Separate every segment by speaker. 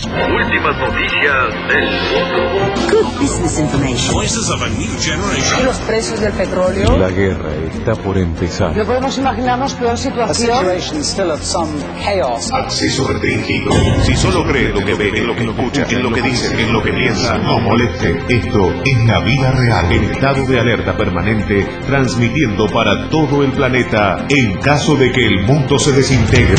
Speaker 1: Últimas noticias del mundo.
Speaker 2: Good business information.
Speaker 3: Voices of a new generation.
Speaker 4: ¿Y los precios del petróleo?
Speaker 5: La guerra está por empezar.
Speaker 4: No podemos imaginarnos peor situación.
Speaker 6: Acceso restringido.
Speaker 3: Si solo cree lo que ve, en lo que escucha, en lo que dice, en lo que piensa,
Speaker 6: No moleste. Esto es la vida real.
Speaker 3: en estado de alerta permanente, transmitiendo para todo el planeta en caso de que el mundo se desintegre.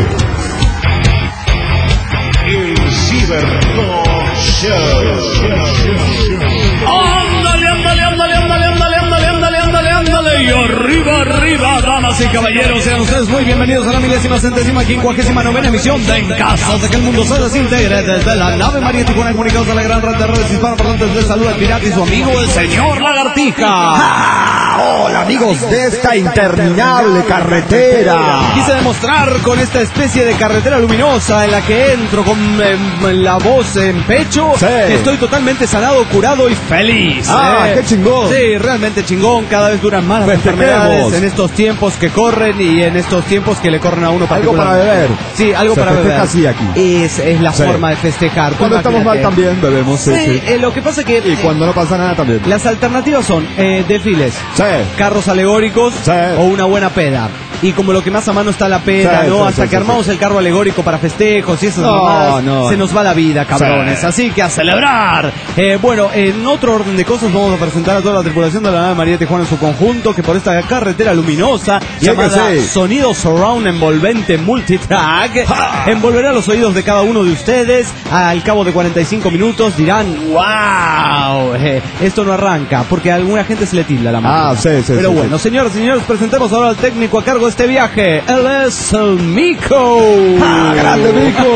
Speaker 3: El Cybertalk Show.
Speaker 7: ¡Ándale, ándale, ándale, ándale, ándale, ándale, ándale, ándale, ándale! Y arriba, arriba, damas y caballeros, sean ustedes muy bienvenidos a la 1059ª emisión de En caso de que el mundo se desintegre, desde la nave María Tijuana, comunicados a la gran red de redes hispanoparlantes. Les saluda el pirata y su amigo, el señor Lagartija.
Speaker 8: Hola amigos de esta interminable carretera.
Speaker 7: Quise demostrar con esta especie de carretera luminosa en la que entro con la voz en pecho,
Speaker 8: Sí.
Speaker 7: que estoy totalmente sanado, curado y feliz.
Speaker 8: ¡Qué chingón!
Speaker 7: Sí, realmente chingón. Cada vez duran más las
Speaker 8: Festejemos.
Speaker 7: enfermedades en estos tiempos que corren y en estos tiempos que le corren a uno
Speaker 8: Algo para
Speaker 7: particularmente.
Speaker 8: beber.
Speaker 7: Sí, algo
Speaker 8: Se
Speaker 7: para
Speaker 8: festeja
Speaker 7: beber.
Speaker 8: así aquí.
Speaker 7: Es la
Speaker 8: Sí.
Speaker 7: forma de festejar. Tú
Speaker 8: Cuando estamos mal
Speaker 7: imagínate.
Speaker 8: también bebemos.
Speaker 7: Sí, lo que pasa que
Speaker 8: Y cuando no pasa nada también.
Speaker 7: las alternativas son desfiles,
Speaker 8: Sí.
Speaker 7: carros alegóricos
Speaker 8: Sí.
Speaker 7: o una buena peda. Y como lo que más a mano está la peda,
Speaker 8: Sí,
Speaker 7: ¿no?
Speaker 8: sí,
Speaker 7: Hasta
Speaker 8: sí,
Speaker 7: que
Speaker 8: sí,
Speaker 7: armamos
Speaker 8: sí.
Speaker 7: el carro alegórico para festejos y esas
Speaker 8: No,
Speaker 7: mamadas,
Speaker 8: no.
Speaker 7: se nos va la vida, cabrones.
Speaker 8: Sí.
Speaker 7: Así que a celebrar. Bueno, en otro orden de cosas vamos a presentar a toda la tripulación de la nave María Tijuana en su conjunto, que por esta carretera luminosa
Speaker 8: Sí
Speaker 7: llamada
Speaker 8: que sí.
Speaker 7: Sonido Surround Envolvente Multitrack envolverá los oídos de cada uno de ustedes. Al cabo de 45 minutos dirán, wow, esto no arranca, porque a alguna gente se le tilda la mano.
Speaker 8: Sí, sí.
Speaker 7: Pero
Speaker 8: sí,
Speaker 7: bueno, señoras y señores, presentemos ahora al técnico a cargo de este viaje. Él es el Mico.
Speaker 8: ¡Grande, Mico!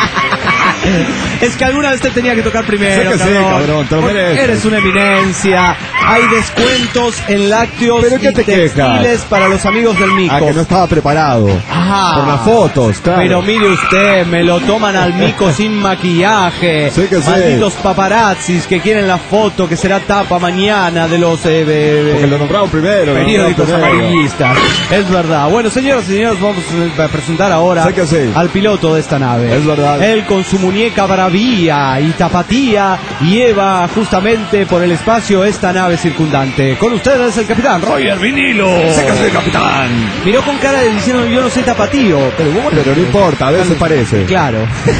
Speaker 7: Es que alguna vez te tenía que tocar primero,
Speaker 8: Sé que sí, cabrón, te lo
Speaker 7: Porque
Speaker 8: mereces.
Speaker 7: eres una eminencia. Hay descuentos en lácteos
Speaker 8: ¿Pero qué
Speaker 7: y
Speaker 8: te quejas?
Speaker 7: textiles para los amigos del Mico.
Speaker 8: Que no estaba preparado.
Speaker 7: Ajá.
Speaker 8: Por las fotos, claro.
Speaker 7: Pero mire usted, me lo toman al Mico sin maquillaje.
Speaker 8: Sí que sí.
Speaker 7: Malditos paparazzis que quieren la foto que será tapa mañana de los
Speaker 8: Porque lo nombraron primero.
Speaker 7: periódicos
Speaker 8: lo nombraron primero.
Speaker 7: amarillistas. Es verdad. Bueno, señoras y señores, vamos a presentar ahora
Speaker 8: Sí que sí.
Speaker 7: al piloto de esta nave.
Speaker 8: Es verdad.
Speaker 7: Él con su muñeca bravía y tapatía lleva justamente por el espacio esta nave circundante. Con ustedes el capitán Roger Vinilo.
Speaker 8: Sé que sí, capitán.
Speaker 7: Miró con cara de diciendo yo no soy tapatío, pero bueno.
Speaker 8: Pero no importa, a veces parece.
Speaker 7: Claro.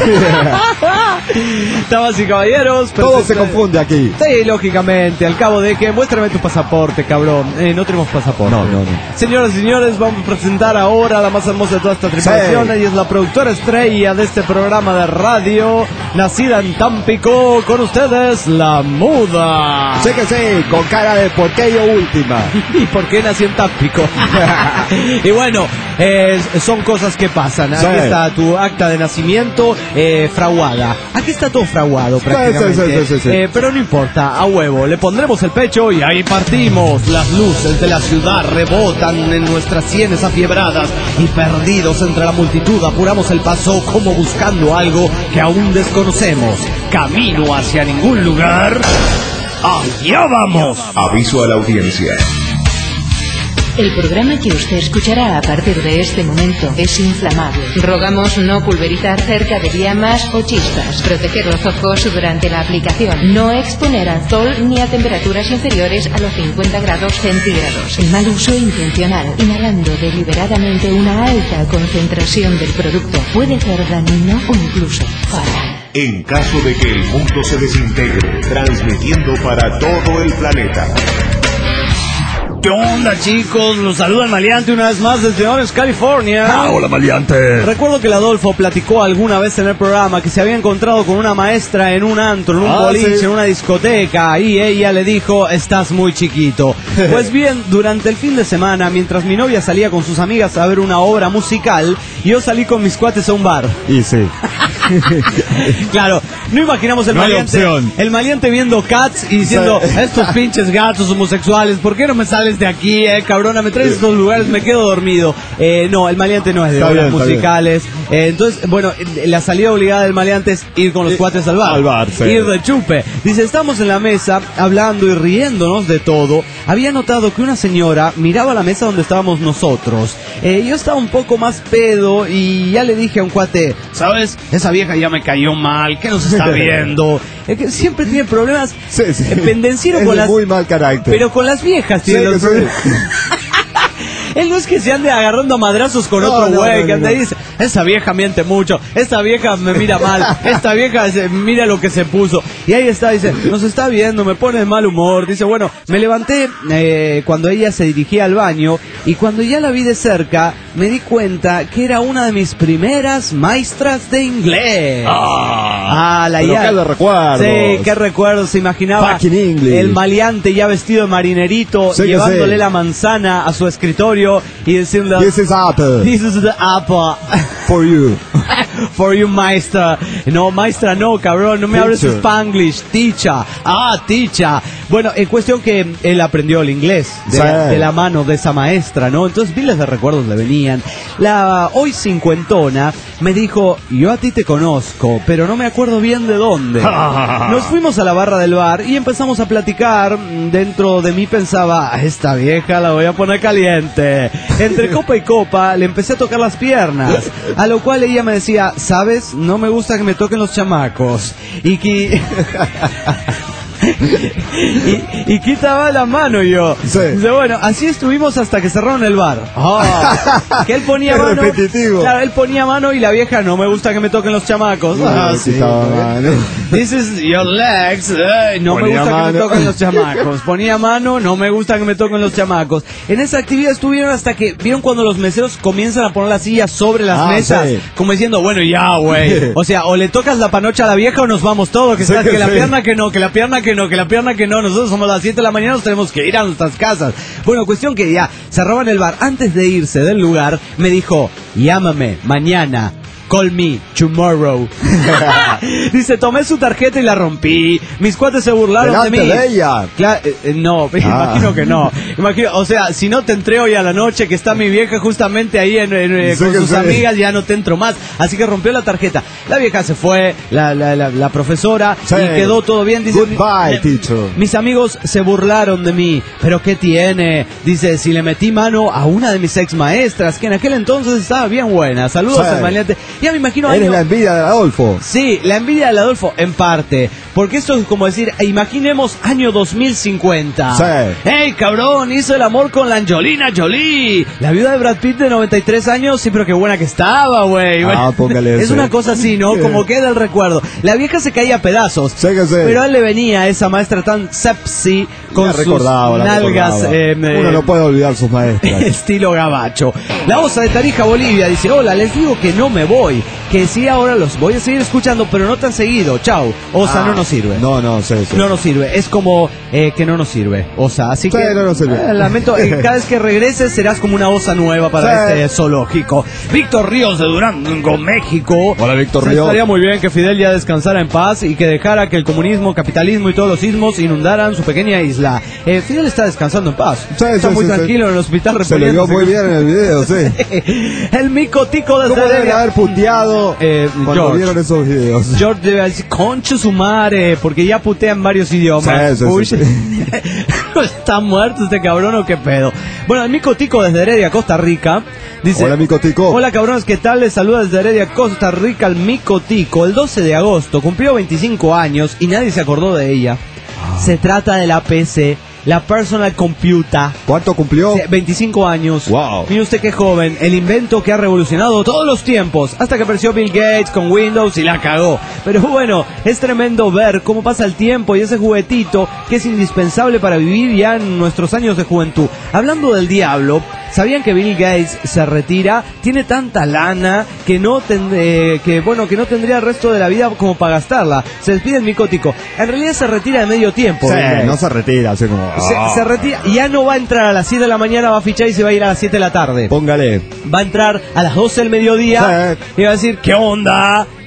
Speaker 7: Damas y caballeros,
Speaker 8: Todo se confunde aquí.
Speaker 7: Sí, lógicamente, al cabo de que muéstrame tu pasaporte, cabrón. No tenemos pasaporte.
Speaker 8: No.
Speaker 7: Señoras y señores, vamos a presentar ahora a la más hermosa de toda esta tripulación.
Speaker 8: Sí.
Speaker 7: Ella es la productora estrella de este programa de radio, nacida en Tampico. Con ustedes, la Muda.
Speaker 8: Sé que sí, con cara de porqueño última.
Speaker 7: ¿Y por qué nací en Tampico? Y bueno, son cosas que pasan. Aquí
Speaker 8: Sí.
Speaker 7: está tu acta de nacimiento fraguada. Aquí está todo fraguado prácticamente.
Speaker 8: Sí.
Speaker 7: Pero no importa, a huevo. Le pondremos el pecho y ahí partimos. Las luces de la ciudad rebotan en nuestras sienes afiebradas y perdidos entre la multitud apuramos el paso como buscando algo que aún desconocemos. Camino hacia ningún lugar. ¡Allá vamos!
Speaker 6: Aviso a la audiencia.
Speaker 2: El programa que usted escuchará a partir de este momento es inflamable. Rogamos no pulverizar cerca de llamas o chispas. Proteger los ojos durante la aplicación. No exponer al sol ni a temperaturas inferiores a los 50 grados centígrados. El mal uso intencional, inhalando deliberadamente una alta concentración del producto, puede ser dañino o incluso fatal.
Speaker 3: En caso de que el mundo se desintegre, transmitiendo para todo el planeta.
Speaker 7: ¿Qué onda, chicos? Los saluda el Maleante una vez más desde Orange, California.
Speaker 8: Hola, maleante.
Speaker 7: Recuerdo que el Adolfo platicó alguna vez en el programa que se había encontrado con una maestra en un antro, en un boliche,
Speaker 8: sí.
Speaker 7: en una discoteca, y ella le dijo, estás muy chiquito. Pues bien, durante el fin de semana, mientras mi novia salía con sus amigas a ver una obra musical, yo salí con mis cuates a un bar.
Speaker 8: Y sí.
Speaker 7: Claro, no imaginamos el
Speaker 8: No hay
Speaker 7: maleante,
Speaker 8: opción.
Speaker 7: el maleante viendo Cats y diciendo,
Speaker 8: Sí.
Speaker 7: estos pinches gatos homosexuales, ¿por qué no me sales de aquí, cabrona? Me traes a estos lugares, me quedo dormido. No, el maleante no es de
Speaker 8: Está
Speaker 7: obras
Speaker 8: bien, está
Speaker 7: musicales. Entonces, bueno, la salida obligada del maleante es ir con los cuates al bar.
Speaker 8: Al bar, sí.
Speaker 7: Ir de chupe. Dice, estamos en la mesa hablando y riéndonos de todo. Había notado que una señora miraba la mesa donde estábamos nosotros. Yo estaba un poco más pedo y ya le dije a un cuate, ¿sabes? Esa vieja ya me cayó mal, ¿qué nos está viendo? Que siempre tiene problemas.
Speaker 8: Sí.
Speaker 7: Pendenciero
Speaker 8: Es
Speaker 7: con
Speaker 8: de
Speaker 7: las...
Speaker 8: muy mal carácter.
Speaker 7: Pero con las viejas tiene los problemas. Él no es que se ande agarrando a madrazos con otro güey que anda y dice, esa vieja miente mucho, esta vieja me mira mal, esta vieja mira lo que se puso. Y ahí está, dice, nos está viendo, me pone de mal humor. Dice, bueno, me levanté cuando ella se dirigía al baño y cuando ya la vi de cerca me di cuenta que era una de mis primeras maestras de inglés.
Speaker 8: Pero qué de recuerdos.
Speaker 7: Sí, qué recuerdos. Se imaginaba el maleante ya vestido de marinerito, sí, llevándole la manzana a su escritorio y diciendo,
Speaker 8: This is apple.
Speaker 7: This is the apple.
Speaker 8: For you.
Speaker 7: For you, maestra. No, maestra, no, cabrón, no me hables Spanglish. Ticha. Ticha. Bueno, en cuestión que él aprendió el inglés de la mano de esa maestra, ¿no? Entonces, miles de recuerdos le venían. La hoy cincuentona me dijo, yo a ti te conozco, pero no me acuerdo bien de dónde. Nos fuimos a la barra del bar y empezamos a platicar. Dentro de mí pensaba, a esta vieja la voy a poner caliente. Entre copa y copa le empecé a tocar las piernas, a lo cual ella me decía, ¿sabes? No me gusta que me toquen los chamacos. Y que... y quitaba la mano yo. Sí. Dice, bueno, así estuvimos hasta que cerraron el bar. Que él ponía mano.
Speaker 8: Repetitivo.
Speaker 7: Claro, él ponía mano y la vieja, no me gusta que me toquen los chamacos.
Speaker 8: Sí,
Speaker 7: This is your legs. No me gusta que me toquen los chamacos. Ponía mano, no me gusta que me toquen los chamacos. En esa actividad estuvieron hasta que vieron cuando los meseros comienzan a poner las sillas sobre las mesas. Sí. Como diciendo, bueno, ya, güey. O sea, o le tocas la panocha a la vieja o nos vamos todos. Que, que la pierna que no, que la pierna que no, que la pierna que no. Nosotros somos las 7 de la mañana, nos tenemos que ir a nuestras casas. Bueno, cuestión que ya cerraban el bar. Antes de irse del lugar, me dijo, llámame mañana. Call me tomorrow. Dice, tomé su tarjeta y la rompí. Mis cuates se burlaron de mí.
Speaker 8: De ella.
Speaker 7: No, imagino que no. O sea, si no te entré hoy a la noche, que está mi vieja justamente ahí con sus amigas, ya no te entro más. Así que rompió la tarjeta. La vieja se fue, la profesora, y quedó todo bien. Dice,
Speaker 8: goodbye, teacher.
Speaker 7: Mis amigos se burlaron de mí. ¿Pero qué tiene? Dice, si le metí mano a una de mis ex maestras, que en aquel entonces estaba bien buena. Saludos al maleante. Ya me imagino.
Speaker 8: Eres la envidia de Adolfo.
Speaker 7: Sí, la envidia de Adolfo, en parte. Porque esto es como decir, imaginemos año 2050.
Speaker 8: Sí.
Speaker 7: ¡Ey, cabrón! Hizo el amor con la Angelina Jolie. La viuda de Brad Pitt de 93 años. Sí, pero qué buena que estaba, güey.
Speaker 8: Póngale
Speaker 7: es una cosa así, ¿no? Como queda el recuerdo. La vieja se caía a pedazos.
Speaker 8: Sí.
Speaker 7: Pero a él le venía esa maestra tan sepsi con sus nalgas.
Speaker 8: Uno no puede olvidar sus maestras.
Speaker 7: Estilo gabacho. La Osa de Tarija, Bolivia, dice, hola, les digo que no me voy. Que sí, ahora los voy a seguir escuchando, pero no tan seguido. Chao. Osa, no nos sirve.
Speaker 8: No, sí.
Speaker 7: No nos sirve. Es como que no nos sirve. Osa, así que
Speaker 8: no nos sirve.
Speaker 7: Lamento, cada vez que regreses serás como una osa nueva para este zoológico. Víctor Ríos de Durango, México.
Speaker 8: Hola, Víctor Ríos.
Speaker 7: Estaría muy bien que Fidel ya descansara en paz y que dejara que el comunismo, capitalismo y todos los sismos inundaran su pequeña isla. Fidel está descansando en paz. Está muy tranquilo en el hospital.
Speaker 8: Se le vio muy bien en el video, sí.
Speaker 7: El micotico de
Speaker 8: ¿Cómo debe haber puteado cuando
Speaker 7: George
Speaker 8: vieron esos videos?
Speaker 7: George debe decir, concho su madre, porque ya putea en varios idiomas.
Speaker 8: Sí.
Speaker 7: ¿Está muerto este cabrón o qué pedo? Bueno, el micotico desde Heredia, Costa Rica, dice,
Speaker 8: hola, micotico.
Speaker 7: Hola, cabrones, ¿qué tal? Les saluda desde Heredia, Costa Rica, el micotico. El 12 de agosto cumplió 25 años y nadie se acordó de ella. Se trata de la PC, la Personal Computer.
Speaker 8: ¿Cuánto cumplió?
Speaker 7: 25 años.
Speaker 8: Wow.
Speaker 7: Mire usted qué joven. El invento que ha revolucionado todos los tiempos. Hasta que apareció Bill Gates con Windows y la cagó. Pero bueno, es tremendo ver cómo pasa el tiempo y ese juguetito que es indispensable para vivir ya en nuestros años de juventud. Hablando del diablo, ¿sabían que Bill Gates se retira? Tiene tanta lana que no tendría el resto de la vida como para gastarla. Se despide el micótico. En realidad se retira de medio tiempo.
Speaker 8: Sí, no se retira, así como...
Speaker 7: Se retira y ya no va a entrar a las 7 de la mañana, va a fichar y se va a ir a las 7 de la tarde.
Speaker 8: Póngale.
Speaker 7: Va a entrar a las 12 del mediodía y va a decir, ¿qué onda?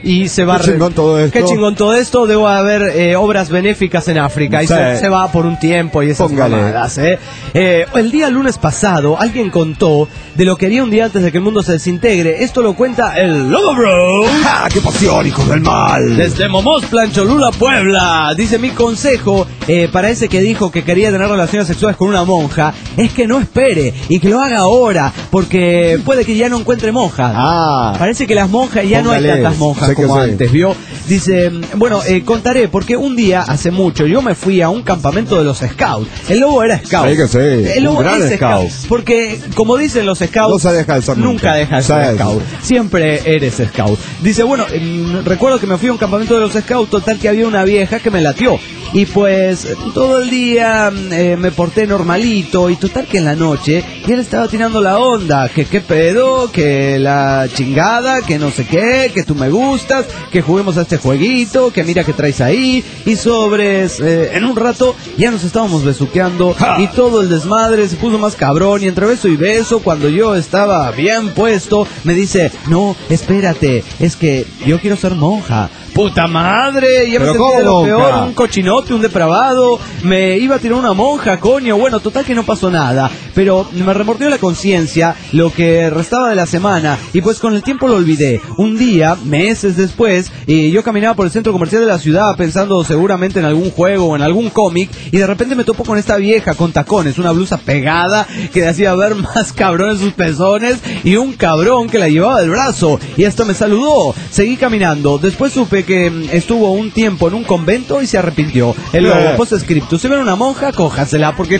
Speaker 7: y se va.
Speaker 8: Qué chingón todo esto.
Speaker 7: Qué chingón todo esto. Debo haber obras benéficas en África. Y se va por un tiempo y esas mamadas, el día lunes pasado, alguien contó de lo que haría un día antes de que el mundo se desintegre. Esto lo cuenta el Lobo Bro.
Speaker 8: ¡Ah, qué pasión, hijos del mal!
Speaker 7: Desde Momosplan, Cholula, Puebla. Dice: mi consejo para ese que dijo que quería tener relaciones sexuales con una monja es que no espere y que lo haga ahora, porque puede que ya no encuentre monjas. Parece que las monjas ya no hay tantas monjas como antes, ¿vio? Dice, bueno, contaré, porque un día, hace mucho, yo me fui a un campamento de los Scouts. El Lobo era Scout.
Speaker 8: Sí que sí.
Speaker 7: El Lobo
Speaker 8: un gran
Speaker 7: es
Speaker 8: Scout.
Speaker 7: Porque, como dicen los Scouts,
Speaker 8: no se deja de ser
Speaker 7: nunca deja de ser Scout. Siempre eres Scout. Dice, bueno, recuerdo que me fui a un campamento de los Scouts, total que había una vieja que me latió. Y pues todo el día me porté normalito, y total que en la noche ya le estaba tirando la onda, que qué pedo, que la chingada, que no sé qué, que tú me gustas, que juguemos a este jueguito, que mira que traes ahí, y sobres, en un rato ya nos estábamos besuqueando y todo el desmadre se puso más cabrón, y entre beso y beso, cuando yo estaba bien puesto, me dice, no, espérate, es que yo quiero ser monja. ¡Puta madre! Ya me sentí de lo peor, un cochinote, un depravado, me iba a tirar una monja, coño. Bueno, total que no pasó nada, pero me remordió la conciencia lo que restaba de la semana, y pues con el tiempo lo olvidé. Un día, meses después, yo caminaba por el centro comercial de la ciudad pensando seguramente en algún juego o en algún cómic, y de repente me topo con esta vieja con tacones, una blusa pegada que hacía ver más cabrones sus pezones, y un cabrón que la llevaba del brazo, y hasta me saludó. Seguí caminando, después supe que estuvo un tiempo en un convento y se arrepintió. El Lobo, post-scriptum, si ven una monja, cójasela, porque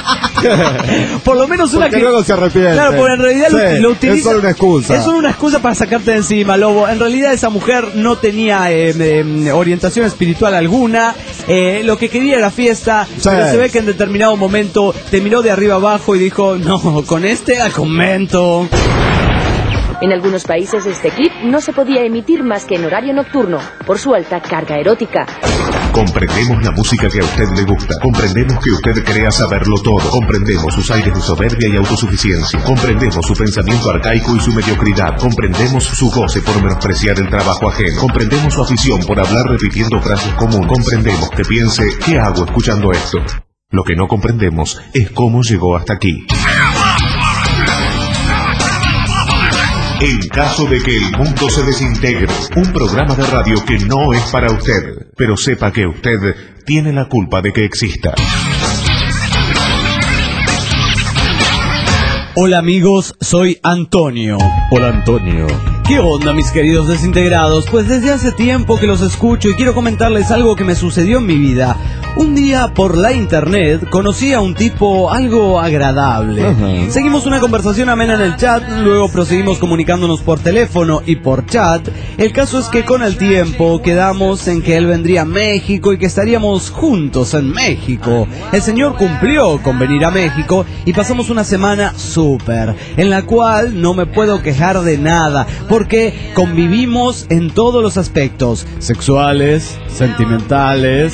Speaker 7: por lo menos una
Speaker 8: porque que luego se arrepiente.
Speaker 7: Claro, porque en realidad lo utiliza.
Speaker 8: Es solo una excusa.
Speaker 7: Es solo una excusa para sacarte de encima, Lobo. En realidad esa mujer no tenía orientación espiritual alguna. Lo que quería era fiesta, pero se ve que en determinado momento te miró de arriba abajo y dijo, no, con este al convento.
Speaker 9: En algunos países este clip no se podía emitir más que en horario nocturno, por su alta carga erótica.
Speaker 3: Comprendemos la música que a usted le gusta. Comprendemos que usted crea saberlo todo. Comprendemos sus aires de soberbia y autosuficiencia. Comprendemos su pensamiento arcaico y su mediocridad. Comprendemos su goce por menospreciar el trabajo ajeno. Comprendemos su afición por hablar repitiendo frases comunes. Comprendemos que piense, ¿qué hago escuchando esto? Lo que no comprendemos es cómo llegó hasta aquí. En caso de que el mundo se desintegre, un programa de radio que no es para usted, pero sepa que usted tiene la culpa de que exista.
Speaker 7: Hola amigos, soy Antonio.
Speaker 5: Hola Antonio.
Speaker 7: ¿Qué onda, mis queridos desintegrados? Pues desde hace tiempo que los escucho y quiero comentarles algo que me sucedió en mi vida. Un día por la internet conocí a un tipo algo agradable. Seguimos una conversación amena en el chat, luego proseguimos comunicándonos por teléfono y por chat. El caso es que con el tiempo quedamos en que él vendría a México y que estaríamos juntos en México. El señor cumplió con venir a México y pasamos una semana súper, en la cual no me puedo quejar de nada, porque convivimos en todos los aspectos: sexuales, sentimentales,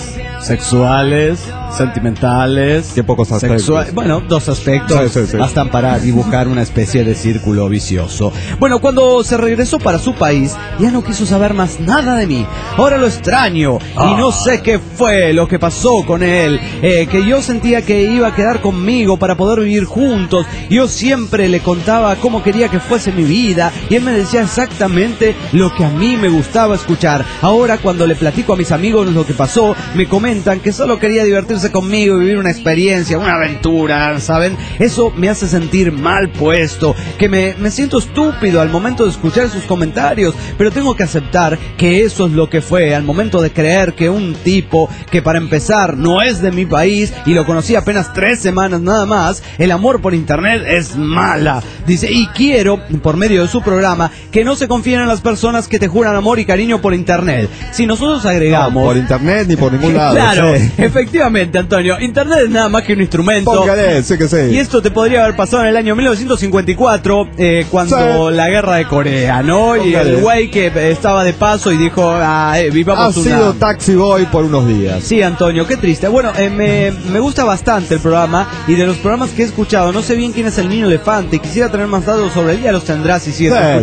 Speaker 7: sentimentales.
Speaker 8: Qué pocos aspectos.
Speaker 7: Bueno, dos aspectos sí. Bastan para dibujar una especie de círculo vicioso. Bueno, cuando se regresó para su país, ya no quiso saber más nada de mí. Ahora lo extraño y no sé qué fue lo que pasó con él. Que yo sentía que iba a quedar conmigo para poder vivir juntos. Yo siempre le contaba cómo quería que fuese mi vida y él me decía exactamente lo que a mí me gustaba escuchar. Ahora cuando le platico a mis amigos lo que pasó, me comentan que solo quería divertirse conmigo y vivir una experiencia, una aventura, ¿saben? Eso me hace sentir mal puesto, que me siento estúpido al momento de escuchar sus comentarios, pero tengo que aceptar que eso es lo que fue al momento de creer que un tipo que para empezar no es de mi país y lo conocí apenas 3 semanas nada más. El amor por internet es mala, dice, y quiero, por medio de su programa, que no se confíen en las personas que te juran amor y cariño por internet. Si nosotros agregamos...
Speaker 8: No, por internet ni por ningún lado.
Speaker 7: Claro, sí. Efectivamente, Antonio, internet es nada más que un instrumento.
Speaker 8: Póngale, sí que sí.
Speaker 7: Y esto te podría haber pasado en el año 1954, cuando la guerra de Corea, ¿no? Póngale. Y el güey que estaba de paso y dijo, vivamos una...
Speaker 8: Ha sido Taxi Boy por unos días.
Speaker 7: Sí, Antonio, qué triste. Bueno, me gusta bastante el programa, y de los programas que he escuchado, no sé bien quién es el niño elefante, quisiera tener más datos sobre él, ya los tendrás si sigues escuchando, y si no,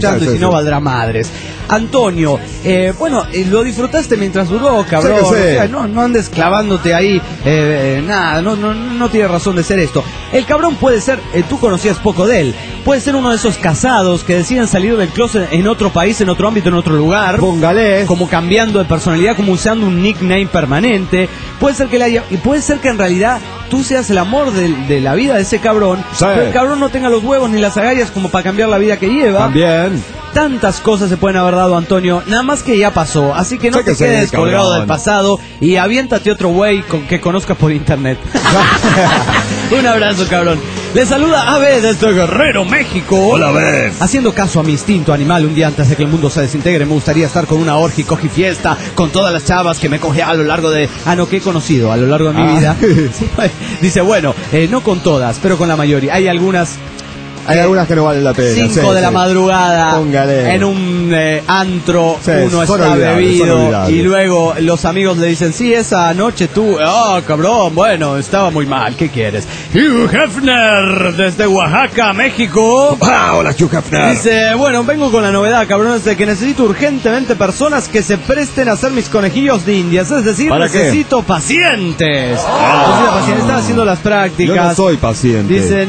Speaker 7: no valdrá madres. Antonio, lo disfrutaste mientras duró, cabrón.
Speaker 8: Sí.
Speaker 7: O sea, no andes clavándote ahí, nada, no tiene razón de ser esto. El cabrón puede ser, tú conocías poco de él, puede ser uno de esos casados que deciden salir del closet en otro país, en otro ámbito, en otro lugar.
Speaker 8: Póngale.
Speaker 7: Como cambiando de personalidad, como usando un nickname permanente. Puede ser que en realidad tú seas el amor de la vida de ese cabrón,
Speaker 8: sí.
Speaker 7: Pero el cabrón no tenga los huevos ni las agallas como para cambiar la vida que lleva.
Speaker 8: También.
Speaker 7: Tantas cosas se pueden haber dado, Antonio, nada más que ya pasó, así que no te quedes colgado del pasado y aviéntate otro güey que conozcas por internet. Un abrazo, cabrón. Le saluda Abe desde Guerrero, México.
Speaker 8: Hola, Abe.
Speaker 7: Haciendo caso a mi instinto animal, un día antes de que el mundo se desintegre, me gustaría estar con una orgi, cogi fiesta, con todas las chavas que me coge a lo largo de... que he conocido a lo largo de mi vida. Dice, no con todas, pero con la mayoría. Hay algunas que no valen la pena. 5 de la madrugada. Póngale. En un antro, uno está bebido y luego los amigos le dicen, sí, esa noche tú, cabrón, bueno, estaba muy mal, ¿qué quieres? Hugh Hefner, desde Oaxaca, México.
Speaker 8: Hola, Hugh Hefner.
Speaker 7: Dice, vengo con la novedad, cabrón, de que necesito urgentemente personas que se presten a hacer mis conejillos de indias, es decir, necesito pacientes. Estaba haciendo las prácticas.
Speaker 8: Yo no soy paciente.
Speaker 7: Dice,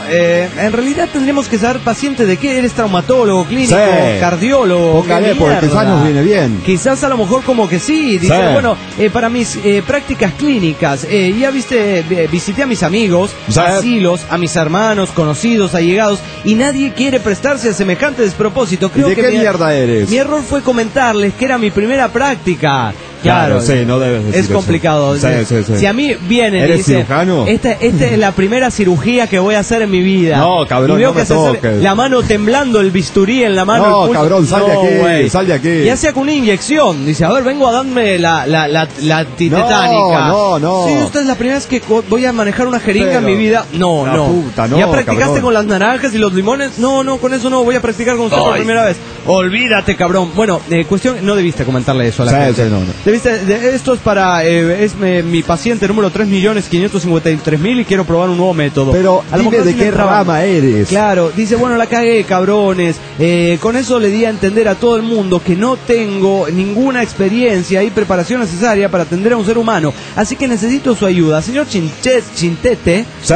Speaker 7: en realidad tendríamos que saber paciente de qué. ¿Eres traumatólogo, clínico, cardiólogo?
Speaker 8: Póngale, porque quizás nos viene bien.
Speaker 7: Quizás a lo mejor como que sí. Dice, para mis prácticas clínicas, visité a mis amigos, asilos, a mis hermanos, conocidos, allegados, y nadie quiere prestarse a semejante despropósito. Creo
Speaker 8: ¿De qué mierda eres?
Speaker 7: Mi error fue comentarles que era mi primera práctica.
Speaker 8: Claro, sí, no debes decir
Speaker 7: es complicado.
Speaker 8: Sí.
Speaker 7: Si a mí viene y
Speaker 8: ¿eres
Speaker 7: dice,
Speaker 8: cirujano?
Speaker 7: Esta es la primera cirugía que voy a hacer en mi vida.
Speaker 8: No, cabrón,
Speaker 7: y veo
Speaker 8: no
Speaker 7: que
Speaker 8: me toques.
Speaker 7: la mano temblando, el bisturí en la mano.
Speaker 8: No,
Speaker 7: el pulso.
Speaker 8: cabrón, sal de aquí.
Speaker 7: Ya sea con una inyección. Dice, vengo a darme la titetánica.
Speaker 8: No.
Speaker 7: Sí, esta es la primera vez que voy a manejar una jeringa en mi vida. No.
Speaker 8: Puta, no.
Speaker 7: ¿Ya practicaste
Speaker 8: cabrón.
Speaker 7: Con las naranjas y los limones? No, con eso no. Voy a practicar con usted por primera vez. Olvídate, cabrón. Cuestión, no debiste comentarle eso a la gente.
Speaker 8: No.
Speaker 7: Esto es para mi paciente número 3.553.000 y quiero probar un nuevo método.
Speaker 8: Pero dime de qué rama eres.
Speaker 7: Claro, dice, la cagué, cabrones. Con eso le di a entender a todo el mundo que no tengo ninguna experiencia y preparación necesaria para atender a un ser humano. Así que necesito su ayuda. Señor Chintete.
Speaker 8: Sí.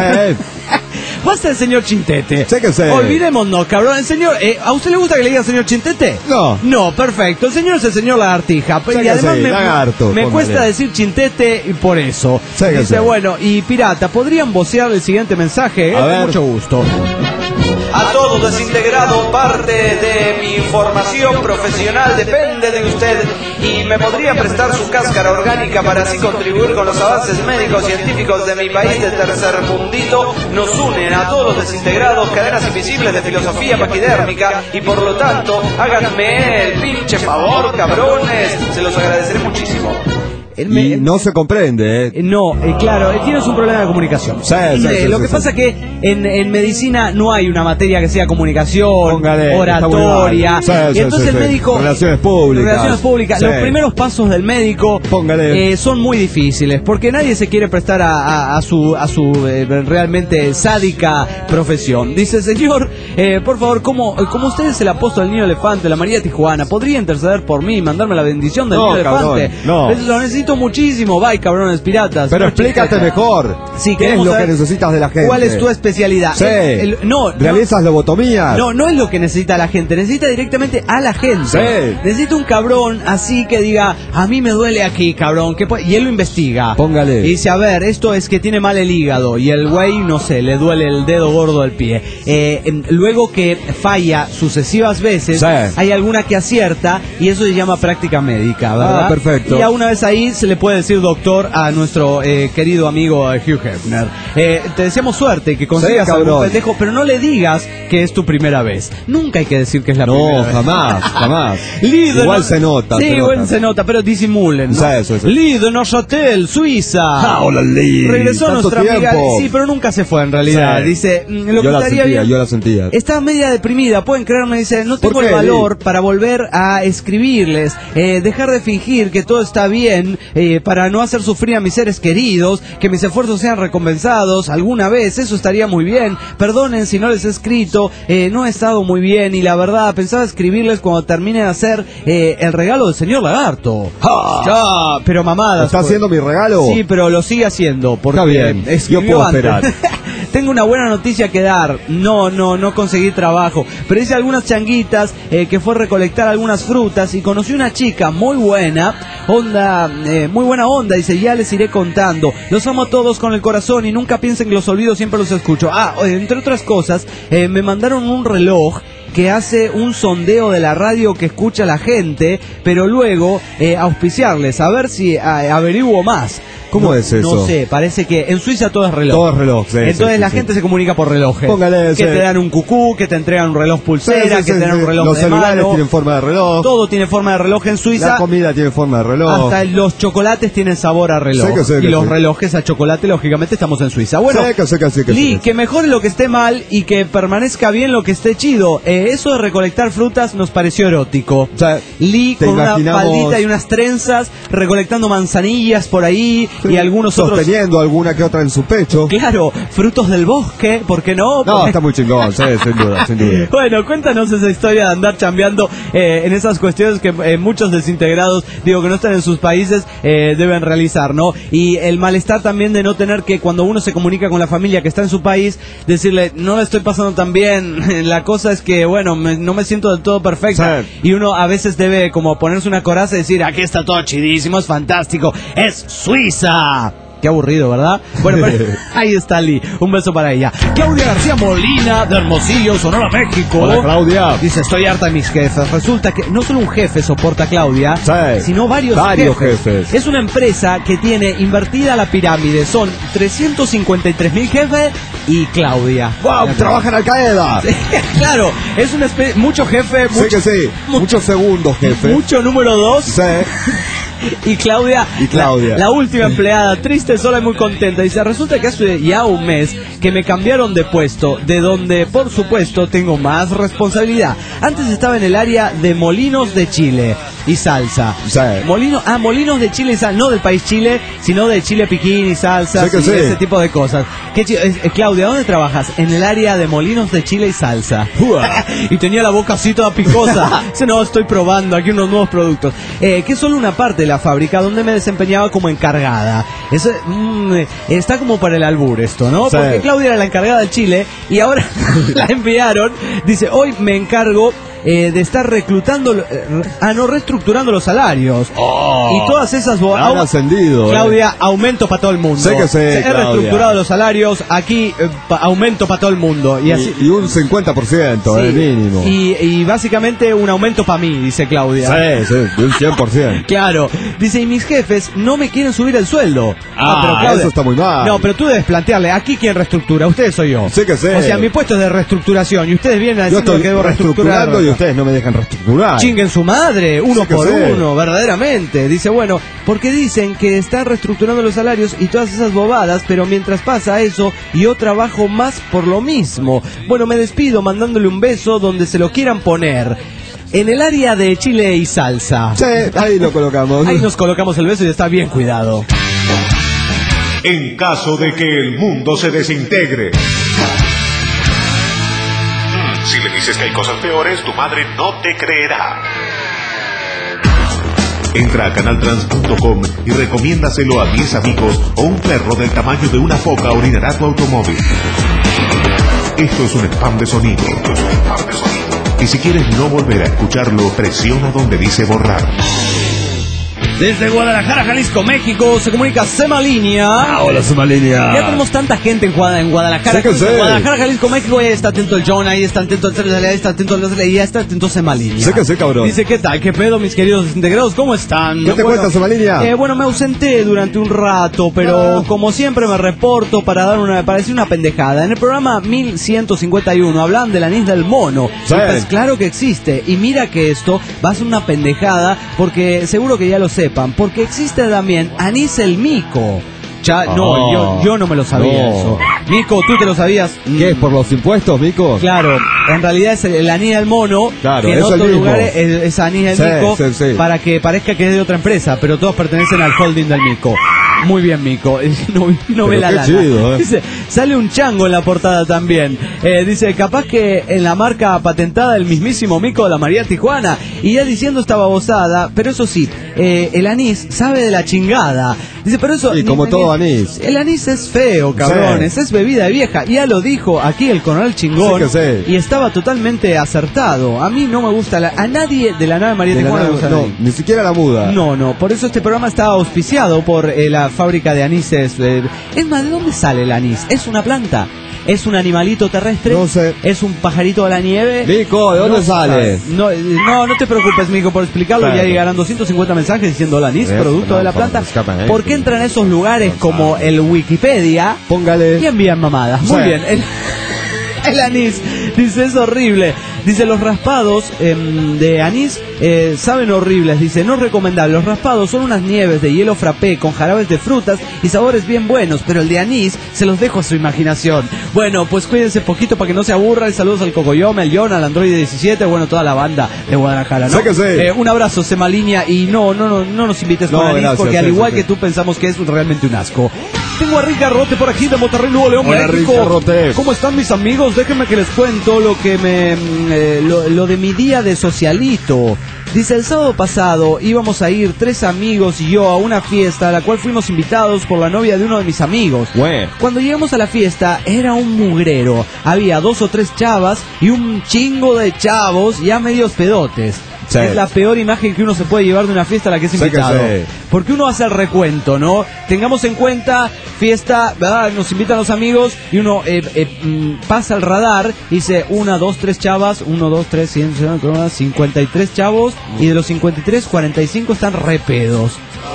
Speaker 7: Basta el señor Chintete.
Speaker 8: Sé que sé.
Speaker 7: Olvidémonos, cabrón. El señor, ¿a usted le gusta que le diga señor Chintete? No, perfecto. El señor es el señor Lagartija. Y además me cuesta decir Chintete y por eso. Dice, y pirata, ¿podrían vocear el siguiente mensaje? Con mucho gusto. A todo desintegrado, parte de mi formación profesional depende de usted y me podría prestar su cáscara orgánica para así contribuir con los avances médicos científicos de mi país de tercermundito. Nos unen a todos los desintegrados cadenas invisibles de filosofía paquidérmica y por lo tanto háganme el pinche favor, cabrones, se los agradeceré muchísimo.
Speaker 8: Y no se comprende,
Speaker 7: claro, tienes un problema de comunicación. Lo que pasa que en medicina no hay una materia que sea comunicación, oratoria. Y entonces el médico...
Speaker 8: Relaciones públicas.
Speaker 7: Los primeros pasos del médico son muy difíciles, porque nadie se quiere prestar a su realmente sádica profesión. Dice, señor, por favor, como usted es el apóstol del niño elefante, la María Tijuana, ¿podría interceder por mí y mandarme la bendición del niño elefante?
Speaker 8: No.
Speaker 7: Lo necesito muchísimo. Bye, cabrones piratas.
Speaker 8: Pero explícate mejor.
Speaker 7: Sí,
Speaker 8: ¿qué es lo que necesitas de la gente?
Speaker 7: ¿Cuál es tu especialidad?
Speaker 8: ¿Realizas lobotomías?
Speaker 7: No es lo que necesita la gente. Necesita directamente a la gente.
Speaker 8: Sí.
Speaker 7: Necesita un cabrón así que diga, a mí me duele aquí, cabrón. Y él lo investiga.
Speaker 8: Póngale.
Speaker 7: Y dice, esto es que tiene mal el hígado. Y el güey, no sé, le duele el dedo gordo del pie. Luego que falla sucesivas veces, hay alguna que acierta y eso se llama práctica médica, ¿verdad?
Speaker 8: Perfecto.
Speaker 7: Y a una vez ahí se le puede decir doctor a nuestro querido amigo Hugh Hefner. Te deseamos suerte, que consigas algún pendejo, pero no le digas que es tu primera vez. Nunca hay que decir que es la primera vez.
Speaker 8: No, jamás.
Speaker 7: Igual
Speaker 8: se nota.
Speaker 7: Sí, igual se nota, pero disimulen, ¿no?
Speaker 8: Eso.
Speaker 7: Lido Neuchâtel, Suiza.
Speaker 8: Hola, Lido.
Speaker 7: Regresó nuestra amiga. Sí, pero nunca se fue en realidad. Dice, lo que estaría bien.
Speaker 8: Yo la sentía.
Speaker 7: Estaba media deprimida, pueden creerme. Dice, no tengo el valor para volver a escribirles, dejar de fingir que todo está bien para no hacer sufrir a mis seres queridos, que mis esfuerzos sean recompensados alguna vez, eso estaría muy bien. Perdonen si no les he escrito, no he estado muy bien y la verdad pensaba escribirles cuando termine de hacer el regalo del señor Lagarto. Ya, pero mamadas.
Speaker 8: ¿Está haciendo mi regalo?
Speaker 7: Sí, pero lo sigue haciendo. Porque
Speaker 8: está bien, yo puedo esperar.
Speaker 7: Tengo una buena noticia que dar. No conseguí trabajo, pero hice algunas changuitas que fue recolectar algunas frutas y conocí una chica muy buena onda, muy buena onda. Dice, ya les iré contando. Los amo a todos con el corazón y nunca piensen que los olvido, siempre los escucho. Entre otras cosas, me mandaron un reloj que hace un sondeo de la radio que escucha la gente, pero luego auspiciarles, a ver si averiguo más.
Speaker 8: ¿Cómo es eso?
Speaker 7: No sé, parece que en Suiza todo es reloj.
Speaker 8: Todo es reloj, sí.
Speaker 7: Entonces la gente se comunica por relojes.
Speaker 8: Póngale,
Speaker 7: que te dan un cucú, que te entregan un reloj pulsera, que te dan un reloj de mano.
Speaker 8: Los celulares tienen forma de reloj.
Speaker 7: Todo tiene forma de reloj en Suiza.
Speaker 8: La comida tiene forma de reloj.
Speaker 7: Hasta los chocolates tienen sabor a reloj. Y los relojes a chocolate, lógicamente, estamos en Suiza. Bueno, Lee, que mejore lo que esté mal y que permanezca bien lo que esté chido. Eso de recolectar frutas nos pareció erótico.
Speaker 8: O sea,
Speaker 7: Lee con una faldita y unas trenzas, recolectando manzanillas por ahí y algunos otros.
Speaker 8: Teniendo alguna que otra en su pecho.
Speaker 7: Claro, frutos del bosque, ¿por qué no?
Speaker 8: No, está muy chingón, sí, sin duda, sin duda.
Speaker 7: Bueno, cuéntanos esa historia de andar chambeando en esas cuestiones que muchos desintegrados, digo, que no están en sus países, deben realizar, ¿no? Y el malestar también de no tener que, cuando uno se comunica con la familia que está en su país, decirle, no le estoy pasando tan bien, la cosa es que, bueno, no me siento del todo perfecta. Sí. Y uno a veces debe como ponerse una coraza y decir, aquí está todo chidísimo, es fantástico, es Suiza. Qué aburrido, ¿verdad? Bueno, pero ahí está Lee. Un beso para ella. Claudia García Molina, de Hermosillo, Sonora, México.
Speaker 8: Hola, Claudia.
Speaker 7: Dice, estoy harta de mis jefes. Resulta que no solo un jefe soporta a Claudia, sí, sino varios jefes. Es una empresa que tiene invertida la pirámide. Son 353.000 jefes y Claudia.
Speaker 8: ¡Wow! Trabaja en Al Qaeda.
Speaker 7: Sí, claro, es una especie... Mucho jefe.
Speaker 8: Muchos segundos jefe.
Speaker 7: Mucho número 2.
Speaker 8: Sí.
Speaker 7: Y Claudia. La última empleada, triste, sola y muy contenta. Dice, resulta que hace ya un mes que me cambiaron de puesto, de donde, por supuesto, tengo más responsabilidad. Antes estaba en el área de molinos de chile y salsa.
Speaker 8: Sí.
Speaker 7: Molinos de chile y salsa, no del país Chile, sino de chile piquín y salsa, y ese tipo de cosas. Claudia, ¿dónde trabajas? En el área de molinos de chile y salsa. Y tenía la boca así toda picosa. Dice, no, estoy probando aquí unos nuevos productos. Que es solo una parte de la fábrica donde me desempeñaba como encargada. Eso, está como para el albur esto, ¿no? Sí. Porque Claudia era la encargada del chile y ahora la enviaron. Dice, hoy me encargo de estar reestructurando los salarios. Y todas esas
Speaker 8: han ascendido.
Speaker 7: Claudia, aumento para todo el mundo.
Speaker 8: Sé que sé,
Speaker 7: he reestructurado los salarios, aquí aumento para todo el mundo. Y
Speaker 8: un 50%, el mínimo.
Speaker 7: Y básicamente un aumento para mí, dice Claudia.
Speaker 8: Sí, un 100%.
Speaker 7: Claro. Dice, y mis jefes no me quieren subir el sueldo.
Speaker 8: Pero Claudia, eso está muy mal.
Speaker 7: No, pero tú debes plantearle, aquí quién reestructura, ustedes soy yo.
Speaker 8: Sé que sé.
Speaker 7: O sea, mi puesto es de reestructuración y ustedes vienen a decir que debo reestructurar.
Speaker 8: Y ustedes no me dejan reestructurar.
Speaker 7: Chinguen su madre, uno por uno, verdaderamente. Dice, bueno, porque dicen que están reestructurando los salarios y todas esas bobadas, pero mientras pasa eso, yo trabajo más por lo mismo. Bueno, me despido mandándole un beso donde se lo quieran poner. En el área de chile y salsa.
Speaker 8: Sí, ahí lo colocamos.
Speaker 7: Ahí nos colocamos el beso y está bien cuidado.
Speaker 6: En caso de que el mundo se desintegre. Si le dices que hay cosas peores, tu madre no te creerá. Entra a canaltrans.com y recomiéndaselo a 10 amigos o un perro del tamaño de una foca orinará tu automóvil. Esto es un spam de sonido. Y si quieres no volver a escucharlo, presiona donde dice borrar.
Speaker 7: Desde Guadalajara, Jalisco, México, se comunica Semalínea.
Speaker 8: Hola, Semalínea.
Speaker 7: Ya tenemos tanta gente en Guadalajara. Guadalajara, Jalisco, México, ahí está atento el John, ahí está atento el ahí está atento el ahí está atento Semalínea.
Speaker 8: Sé que sé, cabrón.
Speaker 7: Dice, ¿qué tal? ¿Qué pedo, mis queridos desintegrados? ¿Cómo están?
Speaker 8: ¿Qué te cuentas, Semalínea?
Speaker 7: Bueno, me ausenté durante un rato, pero como siempre me reporto para decir una pendejada. En el programa 1151 hablan del anís del mono.
Speaker 8: Sí.
Speaker 7: Pues claro que existe. Y mira que esto va a ser una pendejada, porque seguro que ya lo sepan, porque existe también anís el mico. No, yo no me lo sabía eso. Mico, ¿tú te lo sabías?
Speaker 8: ¿Qué es por los impuestos, Mico?
Speaker 7: Claro, en realidad es el anís del mono,
Speaker 8: claro,
Speaker 7: que en otros lugares es anís del Mico,
Speaker 8: sí.
Speaker 7: para que parezca que es de otra empresa, pero todos pertenecen al holding del Mico. Muy bien, Mico. No ve la lana.
Speaker 8: Chido,
Speaker 7: Dice, sale un chango en la portada también. Dice, capaz que en la marca patentada del mismísimo Mico de la María Tijuana. Y ya diciendo esta babosada, pero eso sí, el anís sabe de la chingada. Dice, pero eso...
Speaker 8: Y como todo anís.
Speaker 7: El anís es feo, cabrones. Sí. Es bebida vieja. Ya lo dijo aquí el coronel Chingón.
Speaker 8: Sí.
Speaker 7: Y estaba totalmente acertado. A mí no me gusta a nadie de la nave María Tijuana le gusta.
Speaker 8: No, ni siquiera la muda.
Speaker 7: No. Por eso este programa está auspiciado por la fábrica de anises. Es más, ¿de dónde sale el anís? ¿Es una planta? ¿Es un animalito terrestre?
Speaker 8: No sé.
Speaker 7: ¿Es un pajarito de la nieve?
Speaker 8: Mico, ¿de dónde sale?
Speaker 7: No te preocupes, Mico, por explicarlo. Claro. Ya llegarán 250 mensajes diciendo el anís, producto de la planta. ¿Por qué entran en esos lugares como el Wikipedia?
Speaker 8: Póngale.
Speaker 7: Y envían mamadas. Muy bien. El anís, dice, es horrible. Dice, los raspados de anís saben horribles. Dice, no es recomendable. Los raspados son unas nieves de hielo frappé con jarabes de frutas y sabores bien buenos, pero el de anís se los dejo a su imaginación. Bueno, pues cuídense poquito para que no se aburran. Saludos al Cocoyome, al John, al Android 17, bueno, toda la banda de Guadalajara, ¿no?
Speaker 8: Sí que sí.
Speaker 7: Un abrazo, Semalinea, y no nos invites con anís, gracias, porque al igual que tú pensamos que es realmente un asco. Tengo a Rica Rote por aquí de Monterrey, Nuevo León,
Speaker 8: Hola,
Speaker 7: México.
Speaker 8: Rica Rote.
Speaker 7: ¿Cómo están mis amigos? Déjenme que les cuento lo de mi día de socialito. Dice, el sábado pasado íbamos a ir 3 amigos y yo a una fiesta a la cual fuimos invitados por la novia de uno de mis amigos.
Speaker 8: Bueno.
Speaker 7: Cuando llegamos a la fiesta era un mugrero. Había 2 o 3 chavas y un chingo de chavos ya medios pedotes. Sí. Es la peor imagen que uno se puede llevar de una fiesta a la que es invitado. Sí. Porque uno hace el recuento, ¿no? Tengamos en cuenta, fiesta, ¿verdad? Nos invitan los amigos y uno pasa el radar y dice 1, 2, 3 chavas, 1, 2, 3, 53 chavos y de los 53, 45 están re pedos.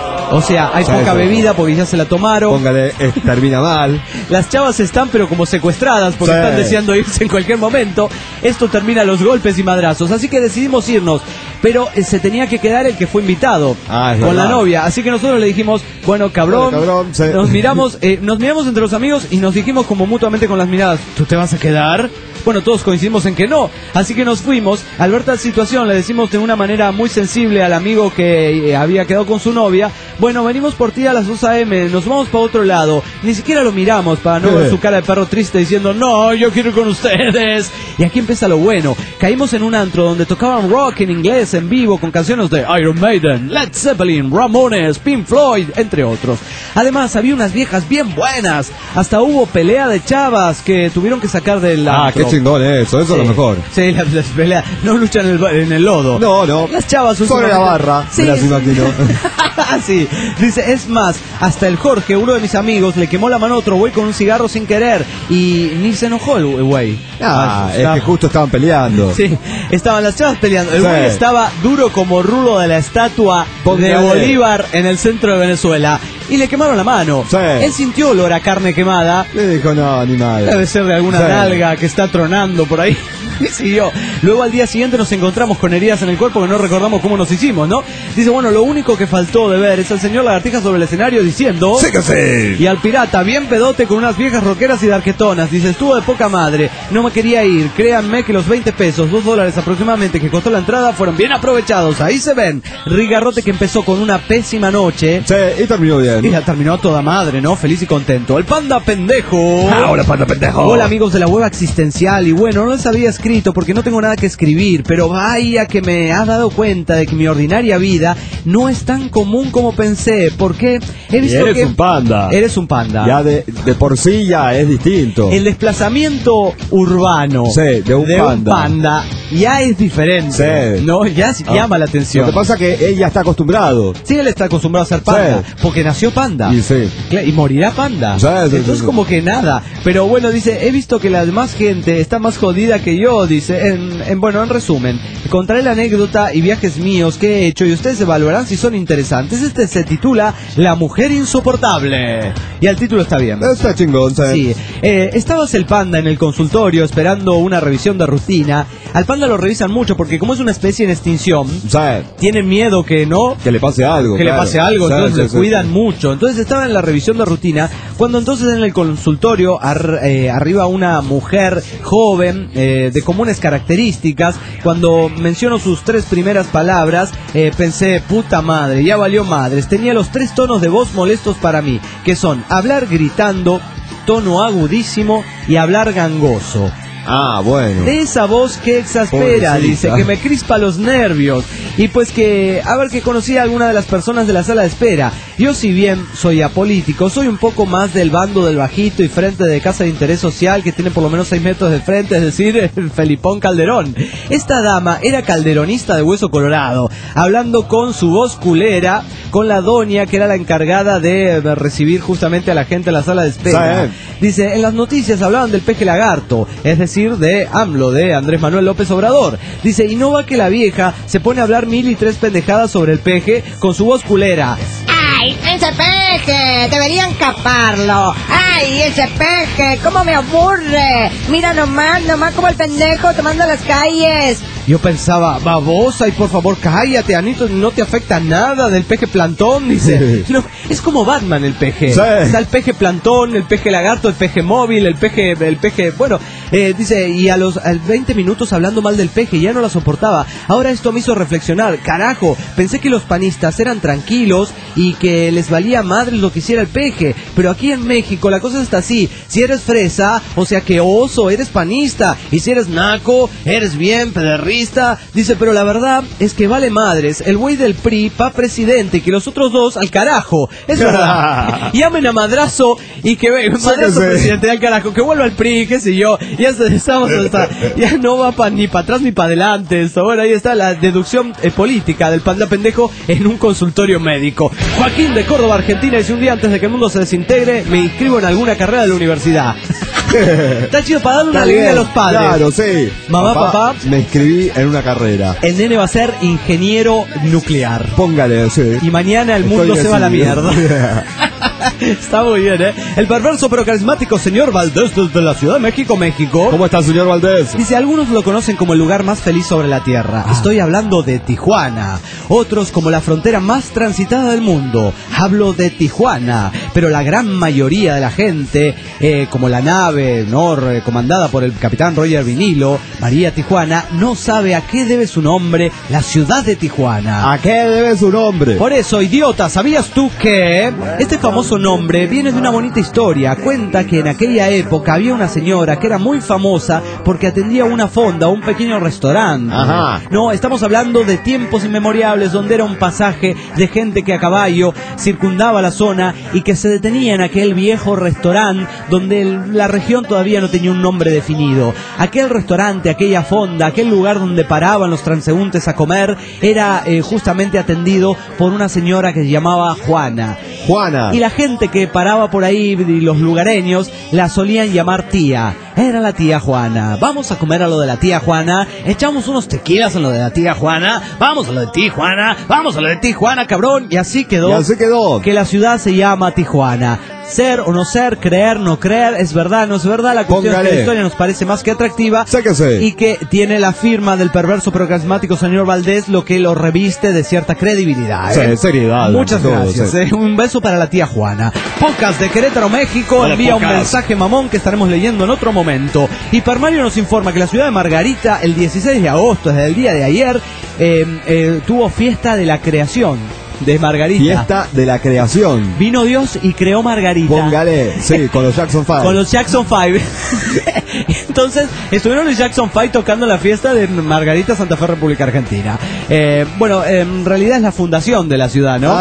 Speaker 7: O sea, hay poca bebida porque ya se la tomaron.
Speaker 8: Póngale, termina mal.
Speaker 7: Las chavas están pero como secuestradas porque están deseando irse en cualquier momento. Esto termina a los golpes y madrazos. Así que decidimos irnos. Pero se tenía que quedar el que fue invitado con la novia. Así que nosotros le dijimos, bueno, cabrón, sí. Nos miramos entre los amigos y nos dijimos como mutuamente con las miradas, ¿tú te vas a quedar? Bueno, todos coincidimos en que no, así que nos fuimos. Al ver tal situación le decimos de una manera muy sensible al amigo que había quedado con su novia, bueno, venimos por ti a las 2 a.m, nos vamos para otro lado. Ni siquiera lo miramos para no ver su cara de perro triste diciendo, no, yo quiero ir con ustedes. Y aquí empieza lo bueno. Caímos en un antro donde tocaban rock en inglés en vivo con canciones de Iron Maiden, Led Zeppelin, Ramones, Pink Floyd, entre otros. Además había unas viejas bien buenas. Hasta hubo pelea de chavas que tuvieron que sacar del antro.
Speaker 8: Qué chingón eso es lo mejor.
Speaker 7: Sí, las peleas no luchan en el lodo.
Speaker 8: No.
Speaker 7: Las chavas
Speaker 8: sobre la barra.
Speaker 7: Sí,
Speaker 8: me las imagino.
Speaker 7: Sí, dice, es más, hasta el Jorge, uno de mis amigos, le quemó la mano a otro güey con un cigarro sin querer y ni se enojó el güey.
Speaker 8: Es que justo estaban peleando.
Speaker 7: Sí, estaban las chavas peleando. El güey estaba duro como rulo de la estatua de Bolívar en el centro de Venezuela. Y le quemaron la mano. Sí. Él sintió olor a carne quemada.
Speaker 8: Le dijo, no, ni nada.
Speaker 7: Debe ser de alguna nalga que está tronando por ahí. Y siguió. Luego al día siguiente nos encontramos con heridas en el cuerpo que no recordamos cómo nos hicimos, ¿no? Dice, bueno, lo único que faltó de ver es al señor Lagartija sobre el escenario diciendo...
Speaker 8: ¡Sí que sí!
Speaker 7: Y al pirata, bien pedote con unas viejas rockeras y darquetonas. Dice, estuvo de poca madre. No me quería ir. Créanme que los 20 pesos, $2 aproximadamente que costó la entrada fueron bien aprovechados. Ahí se ven. Rigarrote que empezó con una pésima noche.
Speaker 8: Sí, y terminó bien.
Speaker 7: Y la terminó a toda madre, ¿no? Feliz y contento. El panda pendejo.
Speaker 8: Hola, panda pendejo.
Speaker 7: Hola, amigos de la web existencial. Y bueno, no les había escrito porque no tengo nada que escribir, pero vaya que me ha dado cuenta de que mi ordinaria vida no es tan común como pensé, porque he visto
Speaker 8: que... un panda.
Speaker 7: Eres un panda.
Speaker 8: Ya de por sí ya es distinto.
Speaker 7: El desplazamiento urbano
Speaker 8: de un
Speaker 7: panda ya es diferente, ¿no? Ya llama la atención.
Speaker 8: Lo que pasa es que él ya está acostumbrado.
Speaker 7: Sí, él está acostumbrado a ser panda, porque nació panda. Y morirá panda. Entonces como que nada. Pero bueno, dice, he visto que la demás gente está más jodida que yo, dice. En resumen, contaré la anécdota y viajes míos que he hecho y ustedes evaluarán si son interesantes. Este se titula La mujer insoportable. Y el título está bien.
Speaker 8: Está chingón,
Speaker 7: Sí. Estabas el panda en el consultorio esperando una revisión de rutina. al panda lo revisan mucho porque como es una especie en extinción, tienen miedo que
Speaker 8: le pase algo.
Speaker 7: Entonces le cuidan mucho. Entonces estaba en la revisión de rutina cuando entonces en el consultorio arriba una mujer joven de comunes características. Cuando menciono sus 3 primeras palabras, pensé, puta madre, ya valió madres. Tenía los 3 tonos de voz molestos para mí, que son hablar gritando, tono agudísimo y hablar gangoso.
Speaker 8: Ah, bueno.
Speaker 7: De esa voz que exaspera, dice, que me crispa los nervios. Y pues que, a ver, que conocía a alguna de las personas de la sala de espera. Yo, si bien soy apolítico, soy un poco más del bando del bajito y frente de casa de interés social que tiene por lo menos 6 metros de frente, es decir, el Felipón Calderón. Esta dama era calderonista de hueso colorado, hablando con su voz culera, con la doña que era la encargada de recibir justamente a la gente en la sala de espera. Dice, en las noticias hablaban del peje lagarto, es decir, de AMLO, de Andrés Manuel López Obrador. Dice, y no va que la vieja se pone a hablar 1003 pendejadas sobre el peje con su voz culera.
Speaker 10: ¡Ay, ese peje! ¡Deberían caparlo! ¡Ay, ese peje! ¡Cómo me aburre! Mira nomás como el pendejo tomando las calles.
Speaker 7: Yo pensaba, babosa, y por favor cállate, Anito, no te afecta nada del peje plantón, dice. No, es como Batman el peje. Está el peje plantón, el peje lagarto, el peje móvil, el peje, bueno, dice, y a los 20 minutos hablando mal del peje, ya no la soportaba. Ahora esto me hizo reflexionar, carajo, pensé que los panistas eran tranquilos y que les valía madre lo que hiciera el peje, pero aquí en México la cosa está así, si eres fresa, o sea que oso, eres panista, y si eres naco, eres bien pederrista. Dice, pero la verdad es que vale madres, el güey del PRI pa' presidente y que los otros 2 al carajo, es verdad. Llamen a madrazo y que madrazo presidente al carajo, que vuelva al PRI, qué sé yo, ya no va ni para atrás ni para adelante esto. Bueno, ahí está la deducción política del panda pendejo en un consultorio médico. Joaquín de Córdoba, Argentina, dice, un día antes de que el mundo se desintegre me inscribo en alguna carrera de la universidad. Está chido para darle una alegría a los padres.
Speaker 8: Claro, sí.
Speaker 7: Mamá, papá,
Speaker 8: me inscribí en una carrera.
Speaker 7: El nene va a ser ingeniero nuclear.
Speaker 8: Póngale, sí.
Speaker 7: Y mañana el mundo se va a la mierda. Está muy bien, ¿eh? El perverso pero carismático señor Valdés desde la Ciudad de México, México.
Speaker 8: ¿Cómo está, señor Valdés?
Speaker 7: Dice, algunos lo conocen como el lugar más feliz sobre la tierra. Estoy hablando de Tijuana. Otros como la frontera más transitada del mundo. Hablo de Tijuana. Pero la gran mayoría de la gente, como la nave, ¿no?, comandada por el capitán Roger Vinilo, María Tijuana, no sabe a qué debe su nombre la ciudad de Tijuana.
Speaker 8: ¿A qué debe su nombre?
Speaker 7: Por eso, idiota, ¿sabías tú que este famoso nombre viene de una bonita historia? Cuenta que en aquella época había una señora que era muy famosa porque atendía una fonda, un pequeño restaurante.
Speaker 8: Ajá.
Speaker 7: No, estamos hablando de tiempos inmemoriales donde era un pasaje de gente que a caballo circundaba la zona y que se detenía en aquel viejo restaurante donde la región todavía no tenía un nombre definido. Aquel restaurante, aquella fonda, aquel lugar donde paraban los transeúntes a comer, era justamente atendido por una señora que se llamaba Juana.
Speaker 8: Juana.
Speaker 7: Y la gente que paraba por ahí, y los lugareños, la solían llamar tía. Era la tía Juana. Vamos a comer a lo de la tía Juana. Echamos unos tequilas a lo de la tía Juana. Vamos a lo de Tijuana. Vamos a lo de Tijuana, cabrón. Y así quedó.
Speaker 8: Y así quedó.
Speaker 7: Que la ciudad se llama Tijuana. Ser o no ser, creer, no creer, es verdad, no es verdad. La cuestión es que la historia nos parece más que atractiva.
Speaker 8: Sáquese.
Speaker 7: Y que tiene la firma del perverso pero carismático señor Valdés, lo que lo reviste de cierta credibilidad.
Speaker 8: Sí, seriedad.
Speaker 7: Muchas gracias. Un beso para la tía Juana. Podcast de Querétaro, México.
Speaker 8: Hola,
Speaker 7: envía
Speaker 8: podcast.
Speaker 7: Un mensaje mamón que estaremos leyendo en otro momento. Hipermario nos informa que la ciudad de Margarita, el 16 de agosto, desde el día de ayer, tuvo fiesta de la creación de Margarita.
Speaker 8: Fiesta de la creación.
Speaker 7: Vino Dios y creó Margarita.
Speaker 8: Póngale, sí, con los Jackson 5.
Speaker 7: Con los Jackson 5. Entonces, estuvieron los Jackson 5 tocando la fiesta de Margarita, Santa Fe, República Argentina. Bueno, en realidad es la fundación de la ciudad, ¿no?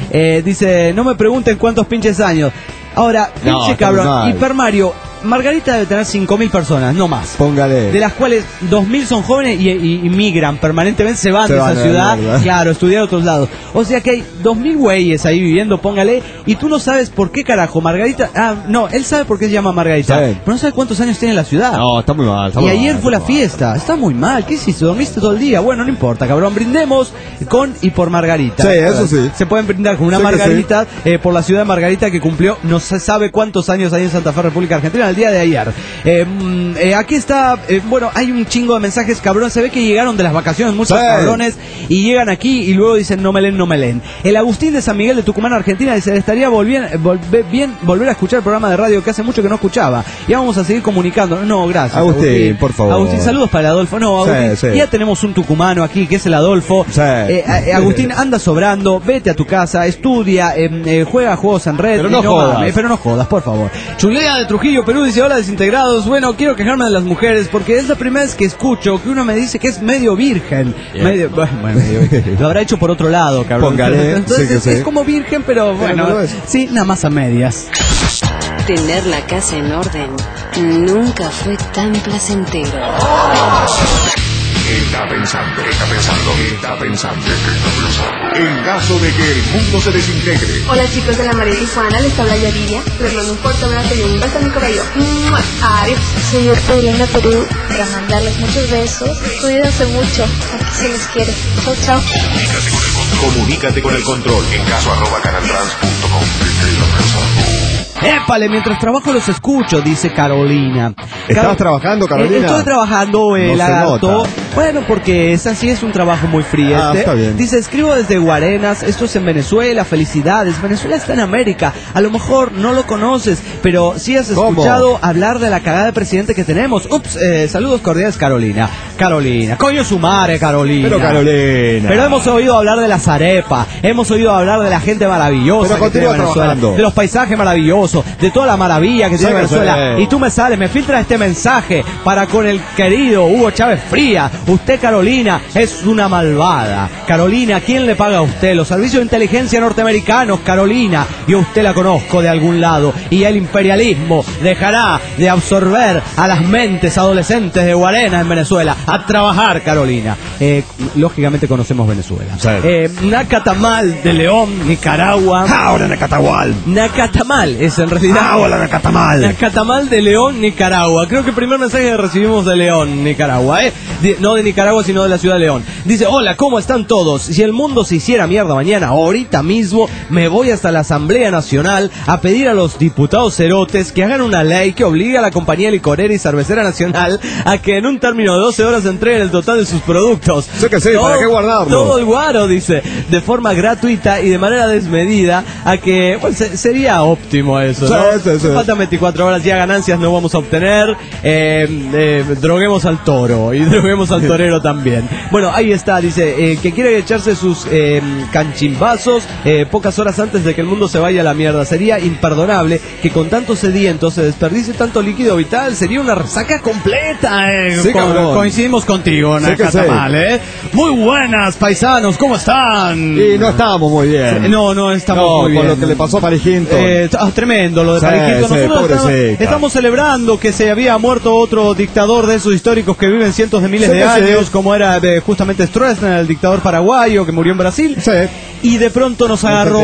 Speaker 7: Dice, no me pregunten cuántos pinches años. Ahora, pinche cabrón, Hipermario, Margarita debe tener 5.000 personas, no más.
Speaker 8: Póngale.
Speaker 7: De las cuales 2.000 son jóvenes y migran permanentemente, se van de esa ciudad, claro, estudiar a otros lados. O sea que hay 2.000 güeyes ahí viviendo, póngale, y tú no sabes por qué carajo Margarita. No, él sabe por qué se llama Margarita, pero no sabe cuántos años tiene la ciudad.
Speaker 8: No, está muy mal.
Speaker 7: Y ayer fue la fiesta, está muy mal. ¿Qué hiciste? ¿Dormiste todo el día? Bueno, no importa, cabrón, brindemos con y por Margarita.
Speaker 8: Sí, eso sí.
Speaker 7: Se pueden brindar con una Margarita por la ciudad de Margarita que cumplió, no se sabe cuántos años hay en Santa Fe, República Argentina. al día de ayer. Aquí está, bueno, hay un chingo de mensajes cabrones. Se ve que llegaron de las vacaciones muchos cabrones y llegan aquí y luego dicen no me leen. El Agustín de San Miguel de Tucumán, Argentina, dice: estaría bien volver a escuchar el programa de radio que hace mucho que no escuchaba. Y vamos a seguir comunicando. No, gracias,
Speaker 8: Agustín, por favor.
Speaker 7: Agustín, saludos para el Adolfo. No, Agustín, ya tenemos un tucumano aquí que es el Adolfo. Agustín, anda sobrando, vete a tu casa, estudia, juega juegos en red.
Speaker 8: Pero no jodas.
Speaker 7: Pero no jodas, por favor. Chulea de Trujillo, Perú, dice: hola desintegrados. Bueno, quiero quejarme de las mujeres porque es la primera vez que escucho que uno me dice que es medio virgen. Medio virgen. Lo habrá hecho por otro lado, cabrón.
Speaker 8: Póngale.
Speaker 7: Entonces es como virgen, pero bueno, sí, nada más a medias.
Speaker 2: Tener la casa en orden nunca fue tan placentero.
Speaker 3: Está pensando. En caso de que el mundo se desintegre.
Speaker 11: Hola chicos de la María Tijuana, les habla Yaridia. Les mando un fuerte abrazo y un beso en mi cabello. Adiós.
Speaker 12: Soy Elena Perú para mandarles muchos besos. Cuídense mucho, aquí se les quiere. Chau.
Speaker 3: Comunícate con el control en caso@canaltrans.com.
Speaker 7: Épale, mientras trabajo los escucho, dice Carolina.
Speaker 8: ¿Estabas trabajando, Carolina?
Speaker 7: Estoy trabajando, lagarto. Bueno, porque es así, es un trabajo muy frío.
Speaker 8: Está bien.
Speaker 7: Dice: escribo desde Guarenas, esto es en Venezuela, felicidades. Venezuela está en América, a lo mejor no lo conoces, pero sí has escuchado hablar de la cagada de presidente que tenemos. Ups, saludos cordiales, Carolina. Coño su madre, Carolina. Pero hemos oído hablar de la zarepa, hemos oído hablar de la gente maravillosa que tiene Venezuela, de los paisajes maravillosos, de toda la maravilla que tiene Venezuela. Y tú me filtras este mensaje para con el querido Hugo Chávez Fría. Usted, Carolina, es una malvada. Carolina, ¿quién le paga a usted? Los servicios de inteligencia norteamericanos, Carolina. Yo a usted la conozco de algún lado. Y el imperialismo dejará de absorber a las mentes adolescentes de Guarena en Venezuela. A trabajar, Carolina. Lógicamente conocemos Venezuela. Nacatamal de León, Nicaragua.
Speaker 8: Ahora
Speaker 7: Nacatamal es en realidad. Nacatamal de León, Nicaragua. Creo que el primer mensaje que recibimos de León, Nicaragua, no de Nicaragua, sino de la ciudad de León. Dice: hola, ¿cómo están todos? Si el mundo se hiciera mierda mañana, ahorita mismo me voy hasta la Asamblea Nacional a pedir a los diputados cerotes que hagan una ley que obligue a la compañía licorera y cervecera nacional a que en un término de 12 horas entreguen el total de sus productos.
Speaker 8: Sé que sí, ¿para qué guardarlo?
Speaker 7: Todo el guaro, dice, de forma gratuita y de manera desmedida, a que, bueno, sería óptimo eso, ¿no?
Speaker 8: Sí.
Speaker 7: Faltan 24 horas, ya ganancias no vamos a obtener. Droguemos al toro y droguemos al torero también. Bueno, ahí está, dice, que quiere echarse sus canchimbazos pocas horas antes de que el mundo se vaya a la mierda. Sería imperdonable que con tantos sedientos se desperdicie tanto líquido vital. Sería una resaca completa.
Speaker 8: Sí,
Speaker 7: coincidimos contigo, Nacatamal, Muy buenas, paisanos, ¿cómo están?
Speaker 8: Y no estábamos muy bien.
Speaker 7: No estamos muy bien.
Speaker 8: Con lo que le pasó a Paris Hilton.
Speaker 7: Tremendo lo de Paris Hilton. Nosotros estamos celebrando que se había muerto otro dictador de esos históricos que viven cientos de miles de años, como era justamente Stroessner, el dictador paraguayo que murió en Brasil. Y de pronto nos agarró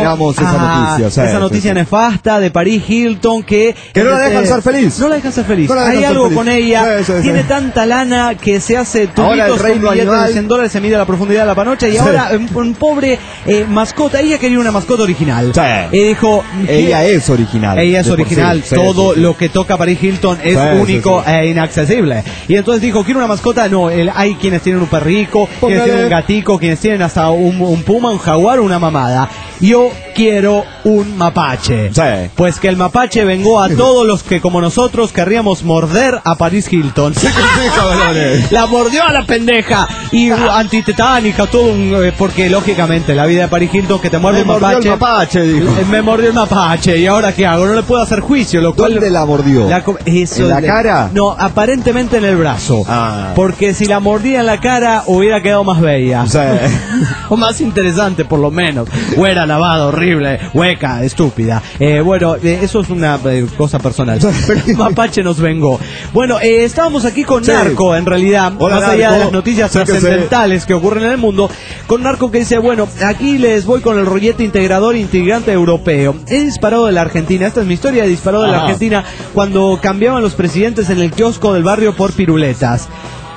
Speaker 7: esa noticia nefasta de Paris Hilton que no la dejan ser feliz. Hay algo con ella. Tiene tanta lana que se hace tubitos con billetes de $100, se mide la profundidad de la panocha. Y ahora un pobre mascota. Ella quería una mascota original. Y dijo:
Speaker 8: ella es original.
Speaker 7: Todo lo que toca Paris Hilton es único e inaccesible. Y entonces dijo: quiero una mascota. No, hay quienes tienen un perrico, quienes tienen un gatico, quienes tienen hasta un puma, un jaguar, una mamada. Yo quiero un mapache. Pues que el mapache vengó a todos los que, como nosotros, querríamos morder a Paris Hilton. La mordió a la pendeja. Y antitetánica, todo porque lógicamente la vida de Paris Hilton, que te muerde el mapache. Me mordió el mapache. ¿Y ahora qué hago? No le puedo hacer juicio.
Speaker 8: ¿Dónde la mordió? ¿En la cara?
Speaker 7: No, aparentemente en el brazo. Porque si la mordía en la cara, hubiera quedado más bella. O más interesante, por lo menos. Güera, lavada, horrible, hueca, estúpida. Bueno, eso es una cosa personal. Pero el mapache nos vengó. Bueno, estábamos aquí con Narco, en realidad. Más allá de las noticias trascendentales que ocurren en el mundo. Con Narco, que dice: bueno, aquí les voy con el rollete integrador integrante europeo. He disparado de la Argentina. Esta es mi historia. He disparado de la Argentina cuando cambiaban los presidentes en el kiosco del barrio por piruletas.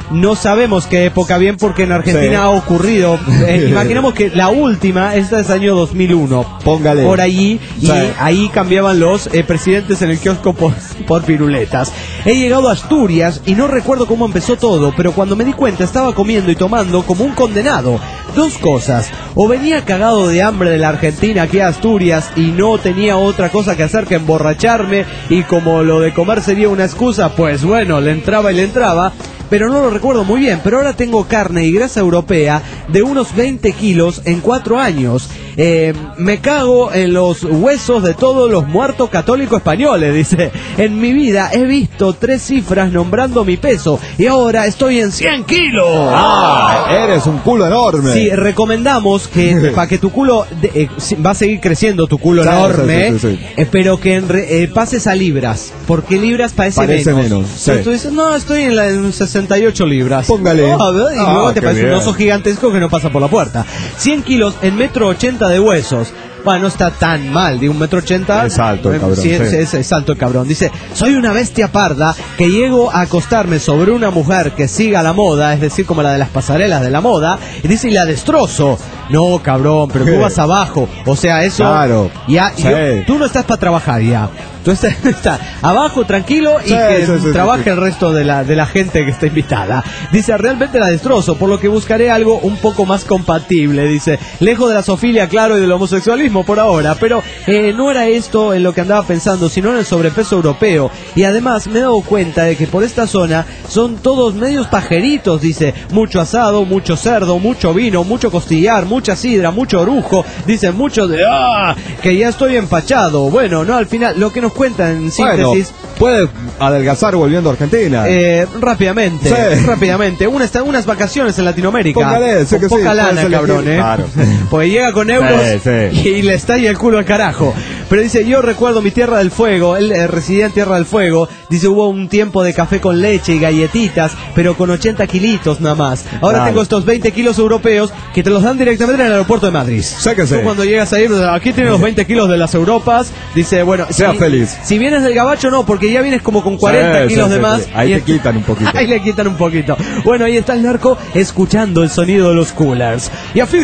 Speaker 7: no sabemos qué época bien porque en Argentina ha ocurrido. Imaginemos que la última, esta es año 2001.
Speaker 8: Póngale.
Speaker 7: Por allí, y ahí cambiaban los presidentes en el kiosco por piruletas. He llegado a Asturias y no recuerdo cómo empezó todo, pero cuando me di cuenta estaba comiendo y tomando como un condenado. Dos cosas: o venía cagado de hambre de la Argentina aquí a Asturias y no tenía otra cosa que hacer que emborracharme, y como lo de comer sería una excusa, pues bueno, le entraba, pero no lo recuerdo muy bien. Pero ahora tengo carne y grasa europea de unos 20 kilos en 4 años. Me cago en los huesos de todos los muertos católicos españoles, dice. En mi vida he visto 3 cifras nombrando mi peso y ahora estoy en 100 kilos.
Speaker 8: Eres un culo enorme.
Speaker 7: Sí, recomendamos que para que tu culo va a seguir creciendo, tu culo enorme,
Speaker 8: sí.
Speaker 7: Pero que pases a libras, porque libras parece menos.
Speaker 8: Sí.
Speaker 7: Tú dices, no, estoy en 68 libras.
Speaker 8: Póngale.
Speaker 7: Y luego te parece un oso gigantesco que no pasa por la puerta. 100 kilos en 1,80 m de huesos. Bueno, no está tan mal, de 1,80 m.
Speaker 8: Es alto el cabrón.
Speaker 7: Sí, es alto el cabrón. Dice, soy una bestia parda que llego a acostarme sobre una mujer que siga la moda, es decir, como la de las pasarelas de la moda, y dice, y la destrozo. No, cabrón, pero tú vas abajo. O sea, eso... Claro. Ya, tú no estás para trabajar ya. Tú estás abajo, tranquilo, y trabaje el resto de la gente que está invitada. Dice, realmente la destrozo, por lo que buscaré algo un poco más compatible. Dice, lejos de la zoofilia, claro, y del homosexualismo por ahora. Pero no era esto en lo que andaba pensando, sino en el sobrepeso europeo. Y además me he dado cuenta de que por esta zona son todos medios pajeritos. Dice, mucho asado, mucho cerdo, mucho vino, mucho costillar, mucha sidra, mucho orujo. Dice, mucho de que ya estoy empachado. Bueno, no, al final, lo que nos cuenta en síntesis...
Speaker 8: Puedes adelgazar volviendo a Argentina.
Speaker 7: Rápidamente. Unas vacaciones en Latinoamérica.
Speaker 8: Póngale,
Speaker 7: con poca lana, cabrón,
Speaker 8: Claro.
Speaker 7: Pues llega con euros y le estalla el culo al carajo. Pero dice, yo recuerdo mi Tierra del Fuego. Él residía en Tierra del Fuego. Dice, hubo un tiempo de café con leche y galletitas, pero con 80 kilitos nada más. Ahora tengo estos 20 kilos europeos que te los dan directamente en el aeropuerto de Madrid. Tú cuando llegas a ir, aquí tienes los 20 kilos de las Europas. Dice, bueno,
Speaker 8: sea feliz.
Speaker 7: Si vienes del gabacho, no, porque ya vienes como con 40 kilos de más.
Speaker 8: Ahí te quitan un poquito.
Speaker 7: Ahí le quitan un poquito. Bueno, ahí está el narco escuchando el sonido de los coolers. Y Afid,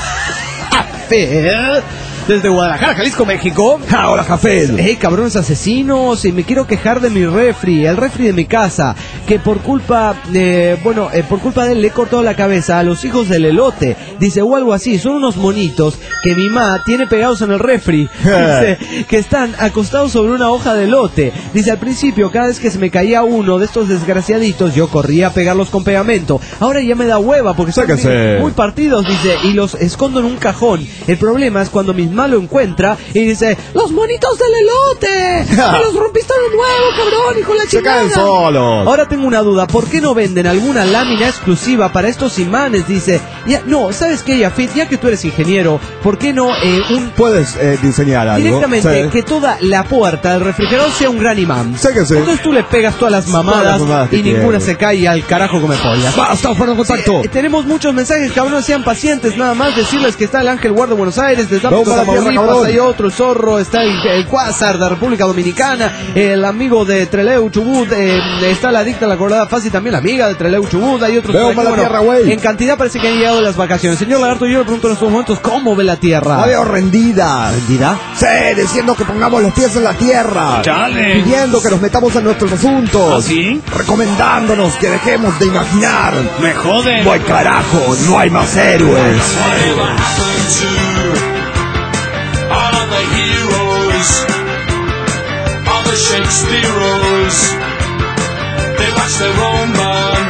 Speaker 7: desde Guadalajara, Jalisco, México.
Speaker 8: Hola, Jafé.
Speaker 7: Cabrones asesinos, y me quiero quejar de mi refri, el refri de mi casa, que por culpa de él le he cortado la cabeza a los hijos del elote. Dice, o algo así, son unos monitos que mi mamá tiene pegados en el refri. Dice, que están acostados sobre una hoja de elote. Dice, al principio, cada vez que se me caía uno de estos desgraciaditos, yo corría a pegarlos con pegamento. Ahora ya me da hueva porque son muy partidos, dice, y los escondo en un cajón. El problema es cuando mis mamá lo encuentra y dice, los monitos del elote, me los rompiste de nuevo, cabrón, hijo de la chingada.
Speaker 8: Se caen solos.
Speaker 7: Ahora tengo una duda, ¿por qué no venden alguna lámina exclusiva para estos imanes? Dice, ¿sabes qué, Yafit? Ya que tú eres ingeniero, ¿por qué no
Speaker 8: puedes diseñar algo?
Speaker 7: Directamente, que toda la puerta del refrigerador sea un gran imán. Entonces tú le pegas todas las mamadas y ninguna se cae al carajo come pollas.
Speaker 8: Basta, fuera de contacto.
Speaker 7: Tenemos muchos mensajes, cabrón, sean pacientes, nada más decirles que está el Ángel Guard de Buenos Aires, desde Tamaulipas hay otro, el Zorro, está el Quasar de República Dominicana, el amigo de Trelew Chubut, está la adicta a la colorada fácil, también la amiga de Trelew Chubut, hay otros. En cantidad parece que han llegado las vacaciones. Señor Lagarto, yo le pregunto en estos momentos, ¿cómo ve la tierra?
Speaker 8: La veo rendida.
Speaker 7: ¿Rendida?
Speaker 8: Sí, diciendo que pongamos los pies en la tierra.
Speaker 13: Chale.
Speaker 8: Pidiendo que nos metamos en nuestros asuntos.
Speaker 13: ¿Así?
Speaker 8: Recomendándonos que dejemos de imaginar.
Speaker 13: Me joden.
Speaker 8: No hay carajo, no hay más héroes.
Speaker 14: Shakespeare's, they watch their own man.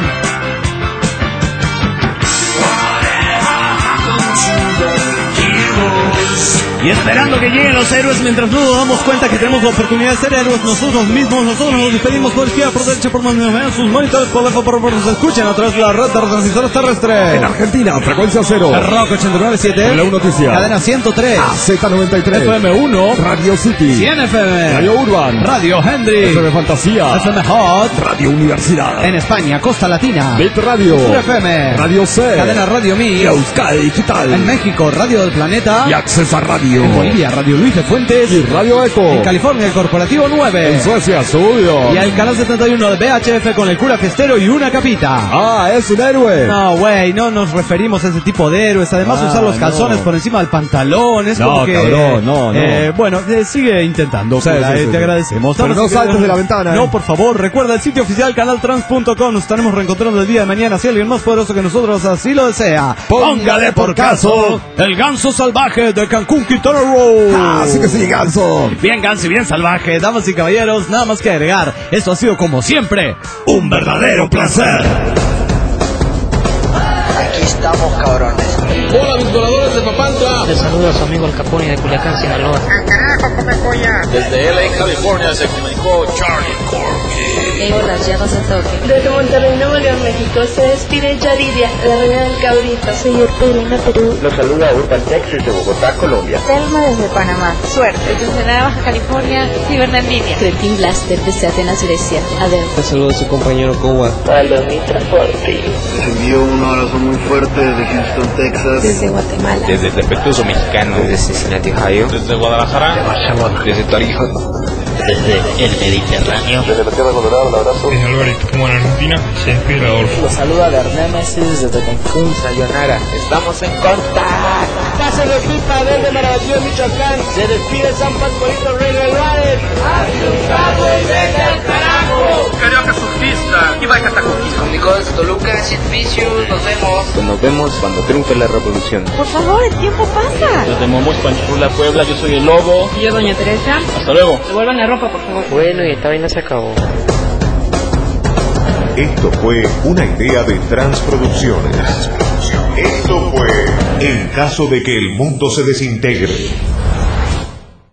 Speaker 14: Whatever happened to the heroes?
Speaker 7: Y esperando que lleguen los héroes, mientras no nos damos cuenta que tenemos la oportunidad de ser héroes nosotros mismos. Nosotros nos despedimos por izquierda, por derecha, por donde nos vean sus monitores, por lejos, por nos escuchan a través de la red de transmisores terrestres.
Speaker 8: En Argentina, frecuencia 0.
Speaker 7: Rock 89.7.
Speaker 8: La Noticia.
Speaker 7: Cadena 103.
Speaker 8: Z93.
Speaker 7: FM 1.
Speaker 8: Radio City.
Speaker 7: 100 FM.
Speaker 8: Radio Urban.
Speaker 7: Radio Henry.
Speaker 8: FM Fantasía.
Speaker 7: FM Hot.
Speaker 8: Radio Universidad.
Speaker 7: En España, Costa Latina.
Speaker 8: Bit Radio.
Speaker 7: FM.
Speaker 8: Radio C.
Speaker 7: Cadena Radio Mi.
Speaker 8: Euskadi Digital.
Speaker 7: En México, Radio del Planeta.
Speaker 8: Y Accesa Radio.
Speaker 7: En En Bolivia, Radio Luis de Fuentes
Speaker 8: y Radio Eco.
Speaker 7: En California, el Corporativo 9.
Speaker 8: En Suecia, Suyo.
Speaker 7: Y al canal 71 de VHF con el cura Festero y una capita.
Speaker 8: Ah, es un héroe.
Speaker 7: No, güey, no nos referimos a ese tipo de héroes. Además, usar los calzones por encima del pantalón. Es como que...
Speaker 8: cabrón, no.
Speaker 7: Bueno, sigue intentando.
Speaker 8: Sí,
Speaker 7: te agradecemos.
Speaker 8: Pero no saltes de la ventana.
Speaker 7: No, por favor, recuerda el sitio oficial canaltrans.com. Nos estaremos reencontrando el día de mañana. Si alguien más poderoso que nosotros así lo desea.
Speaker 8: Póngale por caso
Speaker 7: el ganso salvaje de Cancún, Quintana Roo.
Speaker 8: Así que sí, ganso.
Speaker 7: Bien ganso y bien salvaje. Damas y caballeros, nada más que agregar. Esto ha sido como siempre un verdadero placer.
Speaker 13: Aquí estamos, cabrones.
Speaker 15: Hola, mis voladores de Papantla.
Speaker 16: Les saluda a su amigo El Capone de Culiacán, Sinaloa.
Speaker 17: ¡Carajo, come polla!
Speaker 15: Desde LA, California, se comunicó Charlie Corky.
Speaker 18: Hola, llamas a toque.
Speaker 19: Desde Monterrey, Nuevo León, México, se despide Yaridia, la reina del cabrito.
Speaker 18: Señor Perina, Perú.
Speaker 20: Los saluda Urban Texas de Bogotá, Colombia.
Speaker 18: Telma desde Panamá.
Speaker 19: Suerte.
Speaker 18: Desde Ensenada, Baja California, Cibernandina.
Speaker 21: Cretin Blaster desde Atenas, Grecia. Adel.
Speaker 22: Te saludo a su compañero Kowa.
Speaker 19: Palomita Forti.
Speaker 23: Les envío un abrazo muy fuerte desde Houston, Texas.
Speaker 21: Desde Guatemala.
Speaker 24: Desde el Defectuoso Mexicano.
Speaker 25: Desde Cincinnati, Ohio.
Speaker 15: Desde Guadalajara.
Speaker 25: Desde Tarija.
Speaker 26: Desde el Mediterráneo.
Speaker 27: Desde la Tierra Colorada, un abrazo.
Speaker 28: Desde Alvarito, como en Argentina, se despide Adolfo.
Speaker 29: Los saluda Bernémesis desde Cancún.
Speaker 30: Sayonara, estamos en contacto.
Speaker 31: Casa de pipa desde Marabatío, Michoacán. Se despide San Pascualito Rey Reyes.
Speaker 32: ¡Asustado y vete al carajo!
Speaker 1: Carioca surfista y vaya tacuquista.
Speaker 30: Comunicó desde Toluca, Sid Vicious, nos vemos.
Speaker 25: Pues nos vemos cuando triunfe la revolución.
Speaker 18: Por favor, el tiempo pasa.
Speaker 15: Desde Momus, Panchula, Puebla, yo soy el Lobo.
Speaker 18: Y yo, Doña Teresa.
Speaker 15: Hasta luego.
Speaker 18: Devuelvan la ropa, por favor.
Speaker 22: Bueno, y esta vaina se acabó.
Speaker 3: Esto fue una idea de Transproducciones. Esto fue En caso de que el mundo se desintegre.